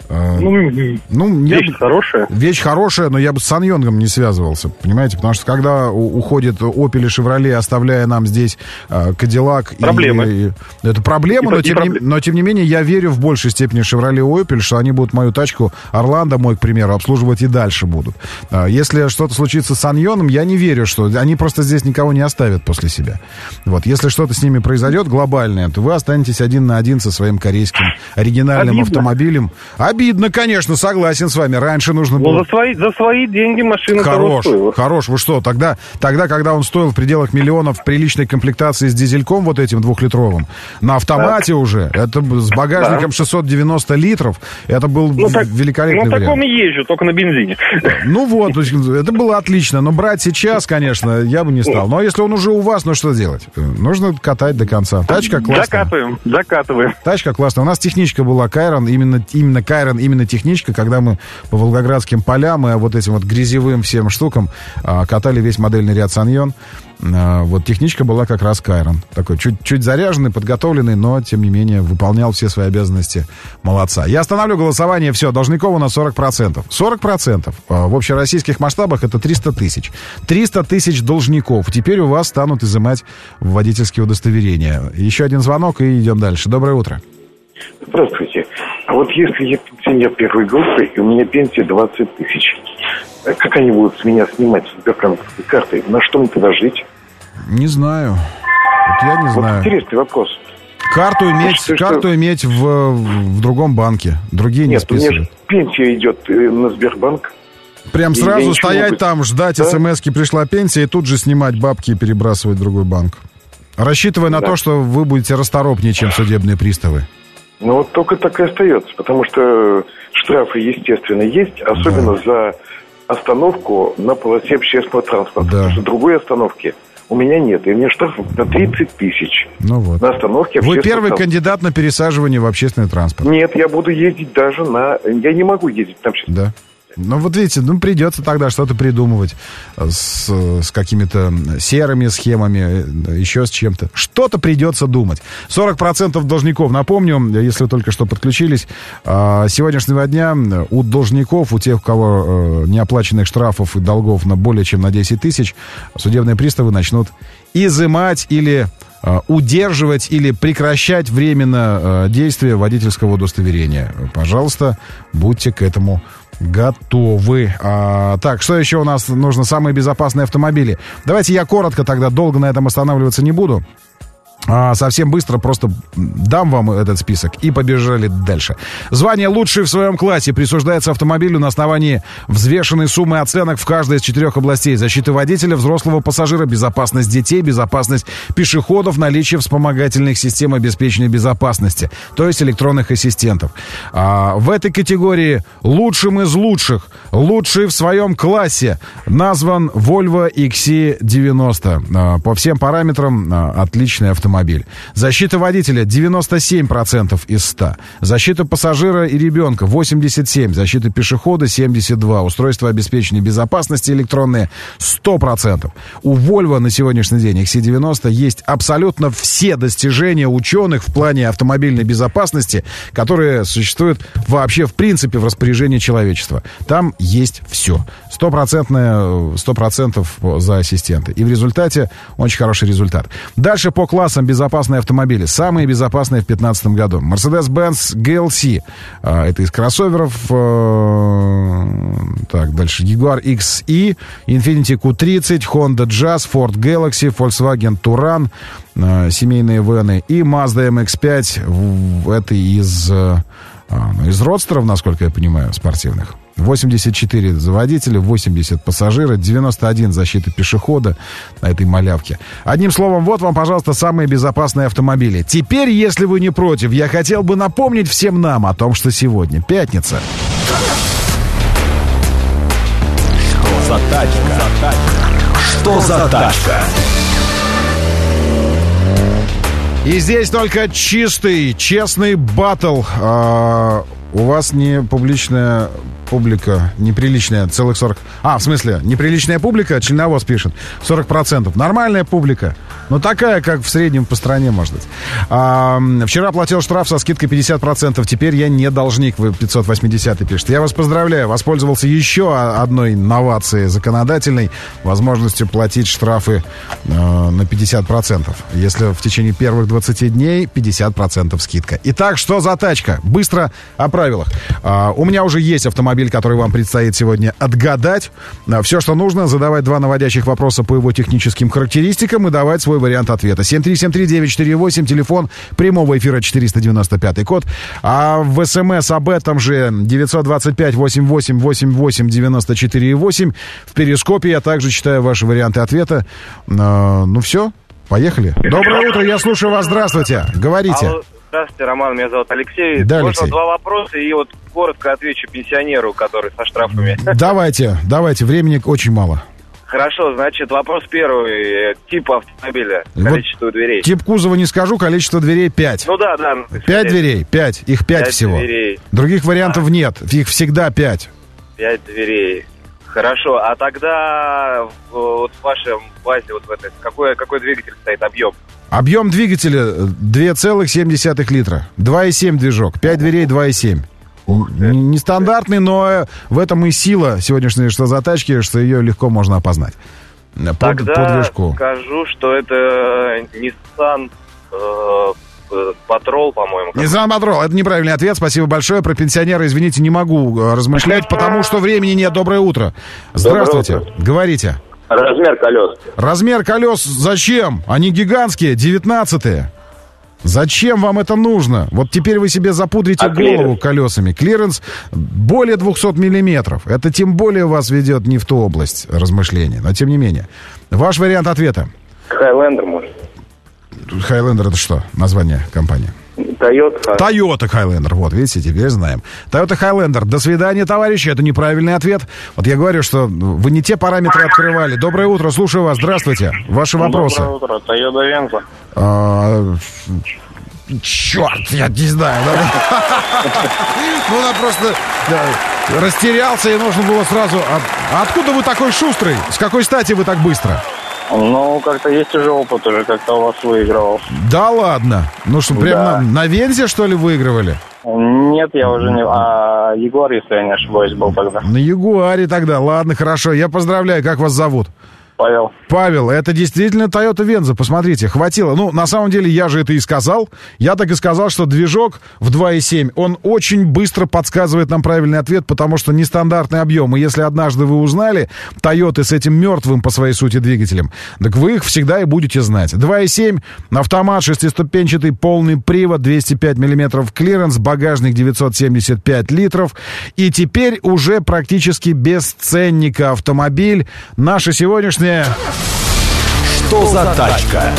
Вещь хорошая. Вещь хорошая, но я бы с Саньонгом не связывался, понимаете? Потому что когда уходит Opel и Chevrolet, оставляя нам здесь Cadillac... Проблемы. Это проблема, но тем не менее я верю в большей степени Chevrolet и Opel, что они будут мою тачку, Орландо мой, к примеру, обслуживать и дальше будут. Если что-то случится с Саньоном, я не верю, что... Они просто здесь никого не оставят после себя. Вот. Если что-то с ними произойдет глобальное, то вы останетесь один на один со своим корейским оригинальным автомобилем. Обидно, конечно, согласен с вами. Раньше нужно было... За свои деньги машина того стоила. Хорош, вы что? Тогда, когда он стоил в пределах миллионов, в приличной комплектации с дизельком вот этим 2-литровым, на автомате уже, это с багажником 690 литров, это был великолепный вариант. На таком и езжу, только на бензине. Ну вот, это было отлично. Но брать сейчас, конечно, я бы не стал. Но если он уже у вас, ну что делать? Нужно катать до конца. Тачка классная. Закатываем. Тачка классная. У нас техничка была Кайрон, именно техничка, когда мы по волгоградским полям и вот этим вот грязевым всем штукам катали весь модельный ряд Саньон. Вот техничка была как раз Кайрон. Такой чуть заряженный, подготовленный, но, тем не менее, выполнял все свои обязанности. Молодца. Я остановлю голосование. Все, должников у нас 40%. 40%. В общероссийских масштабах это 300 тысяч. 300 тысяч должников. Теперь у вас станут изымать водительские удостоверения. Еще один звонок и идем дальше. Доброе утро. Здравствуйте. А вот если я пенсионер первой группы, и у меня пенсия 20 тысяч, как они будут с меня снимать сбербанковской картой? На что мне тогда жить? Не знаю. Вот я не знаю. Интересный вопрос. Карту иметь в другом банке. Другие не списывают. У меня же пенсия идет на Сбербанк. Прям сразу стоять там, ждать, смс-ки пришла пенсия, и тут же снимать бабки и перебрасывать в другой банк. Рассчитывая на то, что вы будете расторопнее, чем судебные приставы. Ну вот только так и остается, потому что штрафы, естественно, есть, особенно за остановку на полосе общественного транспорта. Потому что другой остановки у меня нет. И мне штраф на 30 тысяч. Ну вот. На остановке общественного Вы первый кандидат на пересаживание в общественный транспорт. Нет, я буду ездить даже Я не могу ездить на общественный транспорт. Ну, вот видите, придется тогда что-то придумывать с какими-то серыми схемами, еще с чем-то. Что-то придется думать. 40% должников, напомню, если вы только что подключились, с сегодняшнего дня у должников, у тех, у кого неоплаченных штрафов и долгов более чем на 10 тысяч, судебные приставы начнут изымать или удерживать или прекращать временно действие водительского удостоверения. Пожалуйста, будьте к этому готовы. Так, что еще у нас нужно? Самые безопасные автомобили. Давайте я коротко тогда, долго на этом останавливаться не буду. Совсем быстро просто дам вам этот список и побежали дальше. Звание «Лучший в своем классе» присуждается автомобилю на основании взвешенной суммы оценок в каждой из 4 областей: защита водителя, взрослого пассажира, безопасность детей, безопасность пешеходов, наличие вспомогательных систем обеспечения безопасности, то есть электронных ассистентов. В этой категории лучшим из лучших, лучший в своем классе назван Volvo XC90. По всем параметрам отличный автомобиль. Защита водителя 97% из 100. Защита пассажира и ребенка 87%. Защита пешехода 72%. Устройство обеспечения безопасности электронные 100%. У Volvo на сегодняшний день XC90 есть абсолютно все достижения ученых в плане автомобильной безопасности, которые существуют вообще в принципе в распоряжении человечества. Там есть все. 100% за ассистенты. И в результате очень хороший результат. Дальше по классам безопасные автомобили. Самые безопасные в 2015 году. Mercedes-Benz GLC. Это из кроссоверов. Так, дальше. Jaguar XE, Infiniti Q30, Honda Jazz, Ford Galaxy, Volkswagen Touran, семейные вены. И Mazda MX-5. Это из родстеров, насколько я понимаю, спортивных. 84 за водителя, 80 пассажира, 91 защита пешехода на этой малявке. Одним словом, вот вам, пожалуйста, самые безопасные автомобили. Теперь, если вы не против, я хотел бы напомнить всем нам о том, что сегодня пятница. Что за тачка? Что за тачка? И здесь только чистый, честный баттл. У вас не публичная публика, неприличная, целых 40... в смысле, неприличная публика, членовоз пишет, 40%. Нормальная публика, Ну, такая, как в среднем по стране, может быть. Вчера платил штраф со скидкой 50%. Теперь я не должник, вы 580-й пишете. Я вас поздравляю. Воспользовался еще одной новацией законодательной. Возможностью платить штрафы на 50%. Если в течение первых 20 дней 50% скидка. Итак, что за тачка? Быстро о правилах. У меня уже есть автомобиль, который вам предстоит сегодня отгадать. Все, что нужно, задавать 2 наводящих вопроса по его техническим характеристикам и давать свой вариант ответа. 7373948, телефон прямого эфира 495 код. А в СМС об этом же 925-88-88-94-8. В Перископе я также читаю ваши варианты ответа. Ну все, поехали. Доброе утро, я слушаю вас. Здравствуйте. Говорите. Алло, здравствуйте, Роман, меня зовут Алексей. Да, Можно Алексей. 2 вопроса и вот коротко отвечу пенсионеру, который со штрафами. Давайте, времени очень мало. Хорошо, значит, вопрос первый. Тип автомобиля, количество дверей. Тип кузова не скажу, количество дверей 5. Ну да. 5 дверей, 5. Их 5 всего. Дверей. Других вариантов нет, их всегда 5. 5 дверей. Хорошо, а тогда вот в вашем базе, вот в этой, какой двигатель стоит, объем? Объем двигателя 2,7 литра. 2,7 движок, 5 дверей 2,7. Нестандартный, но в этом и сила сегодняшней что за тачки, что ее легко можно опознать. Тогда по движку. скажу, что это Nissan Patrol, по-моему. Nissan Patrol, это неправильный ответ, спасибо большое. Про пенсионера, извините, не могу размышлять, потому что времени нет. Доброе утро. Здравствуйте, Доброе утро. Говорите. Размер колес. Размер колес зачем? Они гигантские, 19-е. Зачем вам это нужно? Вот теперь вы себе запудрите голову колесами. Клиренс более 200 миллиметров. Это тем более вас ведет не в ту область размышления. Но тем не менее. Ваш вариант ответа. Хайлендер, может. Хайлендер это что? Название компании? Toyota Highlander. Вот, видите, теперь знаем. Toyota Highlander. До свидания, товарищи. Это неправильный ответ. Вот я говорю, что вы не те параметры открывали. Доброе утро, слушаю вас. Здравствуйте. Ваши вопросы. Доброе утро. Toyota Venza. Черт, я не знаю. Ну, он просто растерялся, и нужно было сразу... А откуда вы такой шустрый? С какой стати вы так быстро? Ну, как-то есть уже опыт, уже как-то у вас выигрывал. Да ладно? Ну что, прям на Вензе, что ли, выигрывали? Нет, я уже не... А Ягуар, если я не ошибаюсь, был тогда. На Ягуаре тогда. Ладно, хорошо. Я поздравляю. Как вас зовут? Павел. Павел, это действительно Toyota Venza, посмотрите, хватило. Ну, на самом деле, я же это и сказал. Я так и сказал, что движок в 2,7, он очень быстро подсказывает нам правильный ответ, потому что нестандартный объем. И если однажды вы узнали Toyota с этим мертвым по своей сути двигателем, так вы их всегда и будете знать. 2,7, автомат, шестиступенчатый, полный привод, 205 миллиметров клиренс, багажник 975 литров. И теперь уже практически без ценника автомобиль. Наша сегодняшняя... Что за тачка?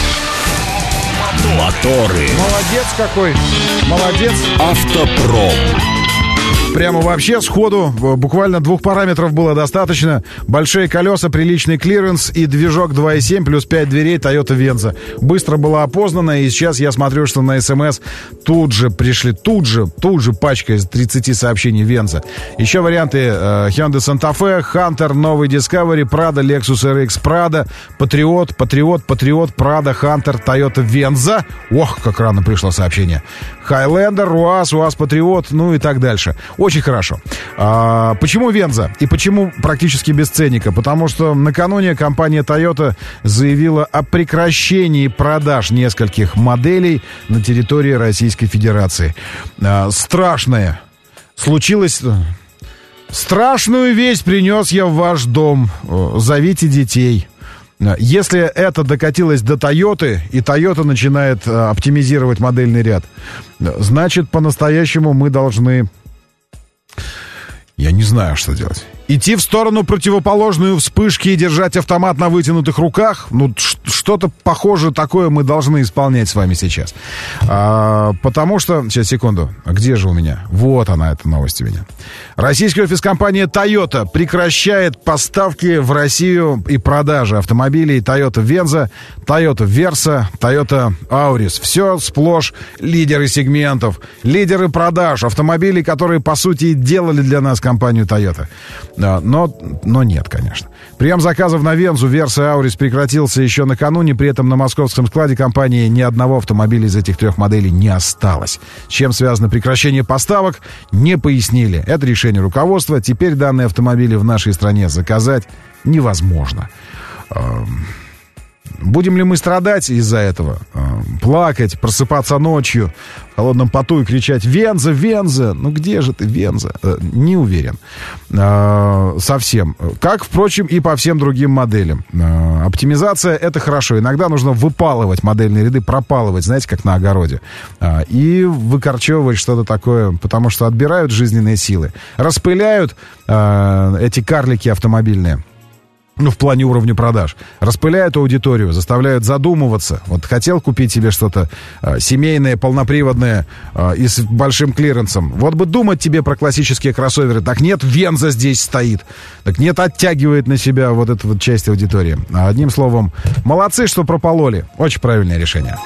Моторы. Молодец какой. Молодец. Автопром. Прямо вообще сходу, буквально 2 параметров было достаточно. Большие колеса, приличный клиренс и движок 2.7 плюс 5 дверей Toyota Venza. Быстро было опознано, и сейчас я смотрю, что на СМС тут же пришли, тут же пачка из 30 сообщений Venza. Еще варианты Hyundai Santa Fe, Hunter, новый Discovery, Prado, Lexus RX, Prado, Patriot, Prado, Hunter, Toyota Venza. Ох, как рано пришло сообщение. Highlander, УАЗ Patriot, ну и так дальше. Очень хорошо. Почему Venza? И почему практически без ценника? Потому что накануне компания Toyota заявила о прекращении продаж нескольких моделей на территории Российской Федерации. Страшное случилось... Страшную весть принес я в ваш дом. Зовите детей. Если это докатилось до Toyota, и Toyota начинает оптимизировать модельный ряд, значит, по-настоящему мы должны... Я не знаю, что делать. Идти в сторону противоположную вспышки и держать автомат на вытянутых руках? Ну, что-то похожее такое мы должны исполнять с вами сейчас. Потому что... Сейчас, секунду. А где же у меня? Вот она, эта новость у меня. Российская офис-компания Toyota прекращает поставки в Россию и продажи автомобилей Toyota Venza, Toyota Versa, Toyota Auris. Все сплошь лидеры сегментов, лидеры продаж, автомобилей, которые, по сути, делали для нас компанию Toyota. Но нет, конечно. Прием заказов на Вензу, Верса и Аурис прекратился еще накануне. При этом на московском складе компании ни одного автомобиля из этих 3 моделей не осталось. С чем связано прекращение поставок, не пояснили. Это решение руководства. Теперь данные автомобили в нашей стране заказать невозможно. Будем ли мы страдать из-за этого? Плакать, просыпаться ночью в холодном поту и кричать «Венза, Венза!» Ну где же ты, Венза? Не уверен. Совсем. Как, впрочем, и по всем другим моделям. Оптимизация — это хорошо. Иногда нужно выпалывать модельные ряды, пропалывать, знаете, как на огороде. И выкорчевывать что-то такое, потому что отбирают жизненные силы. Распыляют эти карлики автомобильные. Ну, в плане уровня продаж. Распыляют аудиторию, заставляют задумываться. Вот хотел купить себе что-то семейное, полноприводное и с большим клиренсом. Вот бы думать тебе про классические кроссоверы. Так нет, Венза здесь стоит. Так нет, оттягивает на себя вот эту вот часть аудитории. Одним словом, молодцы, что пропололи. Очень правильное решение.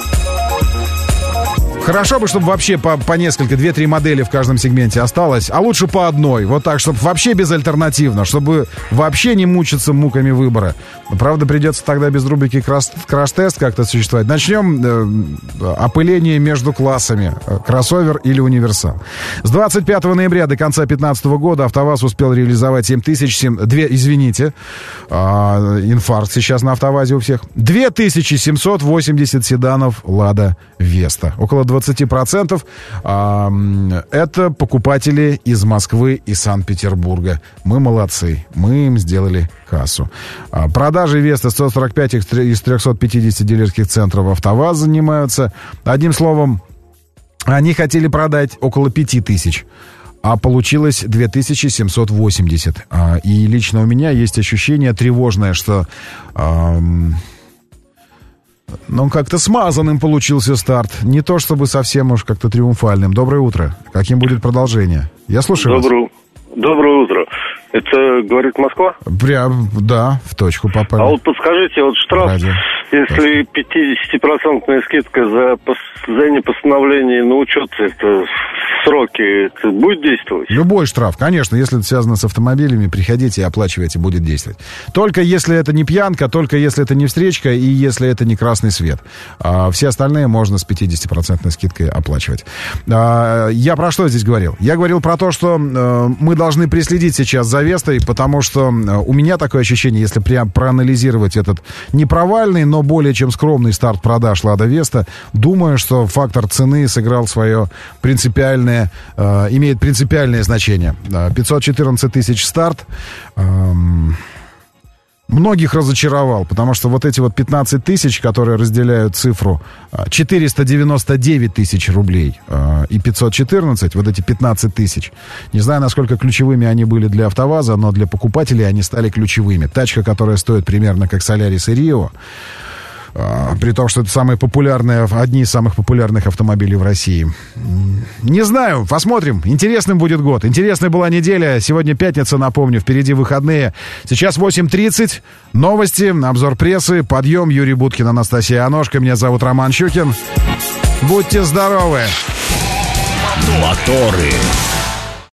Хорошо бы, чтобы вообще по несколько, 2-3 модели в каждом сегменте осталось, а лучше по одной. Вот так, чтобы вообще безальтернативно, чтобы вообще не мучиться муками выбора. Правда, придется тогда без рубрики «Краш-тест» как-то существовать. Начнем опыление между классами. Кроссовер или универсал. С 25 ноября до конца 2015 года АвтоВАЗ успел реализовать инфаркт сейчас на АвтоВАЗе у всех. 2780 седанов «Лада Веста». Около 20% это покупатели из Москвы и Санкт-Петербурга. Мы молодцы. Мы им сделали кассу. Продажей Веста 145 из 350 дилерских центров АвтоВАЗ занимаются. Одним словом, они хотели продать около 5000. А получилось 2780. И лично у меня есть ощущение тревожное, что... Ну, как-то смазанным получился старт. Не то чтобы совсем уж как-то триумфальным. Доброе утро. Каким будет продолжение? Я слушаю вас. Доброе утро. Это говорит Москва? Прям, да, в точку попали. А вот подскажите, вот штраф, если 50% скидка за непостановление на учет, это сроки, это будет действовать? Любой штраф, конечно, если это связано с автомобилями, приходите и оплачивайте, будет действовать. Только если это не пьянка, только если это не встречка и если это не красный свет. А все остальные можно с 50% скидкой оплачивать. Я про что здесь говорил? Я говорил про то, что мы должны преследить сейчас за Вестой, потому что у меня такое ощущение, если прям проанализировать этот не провальный, но более чем скромный старт продаж Лада Веста, думаю, что фактор цены сыграл свое принципиальное, имеет принципиальное значение. 514 тысяч старт. Многих разочаровал, потому что вот эти вот 15 тысяч, которые разделяют цифру 499 тысяч рублей и 514, вот эти 15 тысяч, не знаю, насколько ключевыми они были для АвтоВАЗа, но для покупателей они стали ключевыми. Тачка, которая стоит примерно как Солярис и Рио, при том, что это самые популярные, одни из самых популярных автомобилей в России. Не знаю, посмотрим. Интересным будет год. Интересная была неделя. Сегодня пятница, напомню, впереди выходные. Сейчас 8:30. Новости, обзор прессы, подъем. Юрий Буткин, Анастасия Аношка. Меня зовут Роман Щукин. Будьте здоровы. Моторы.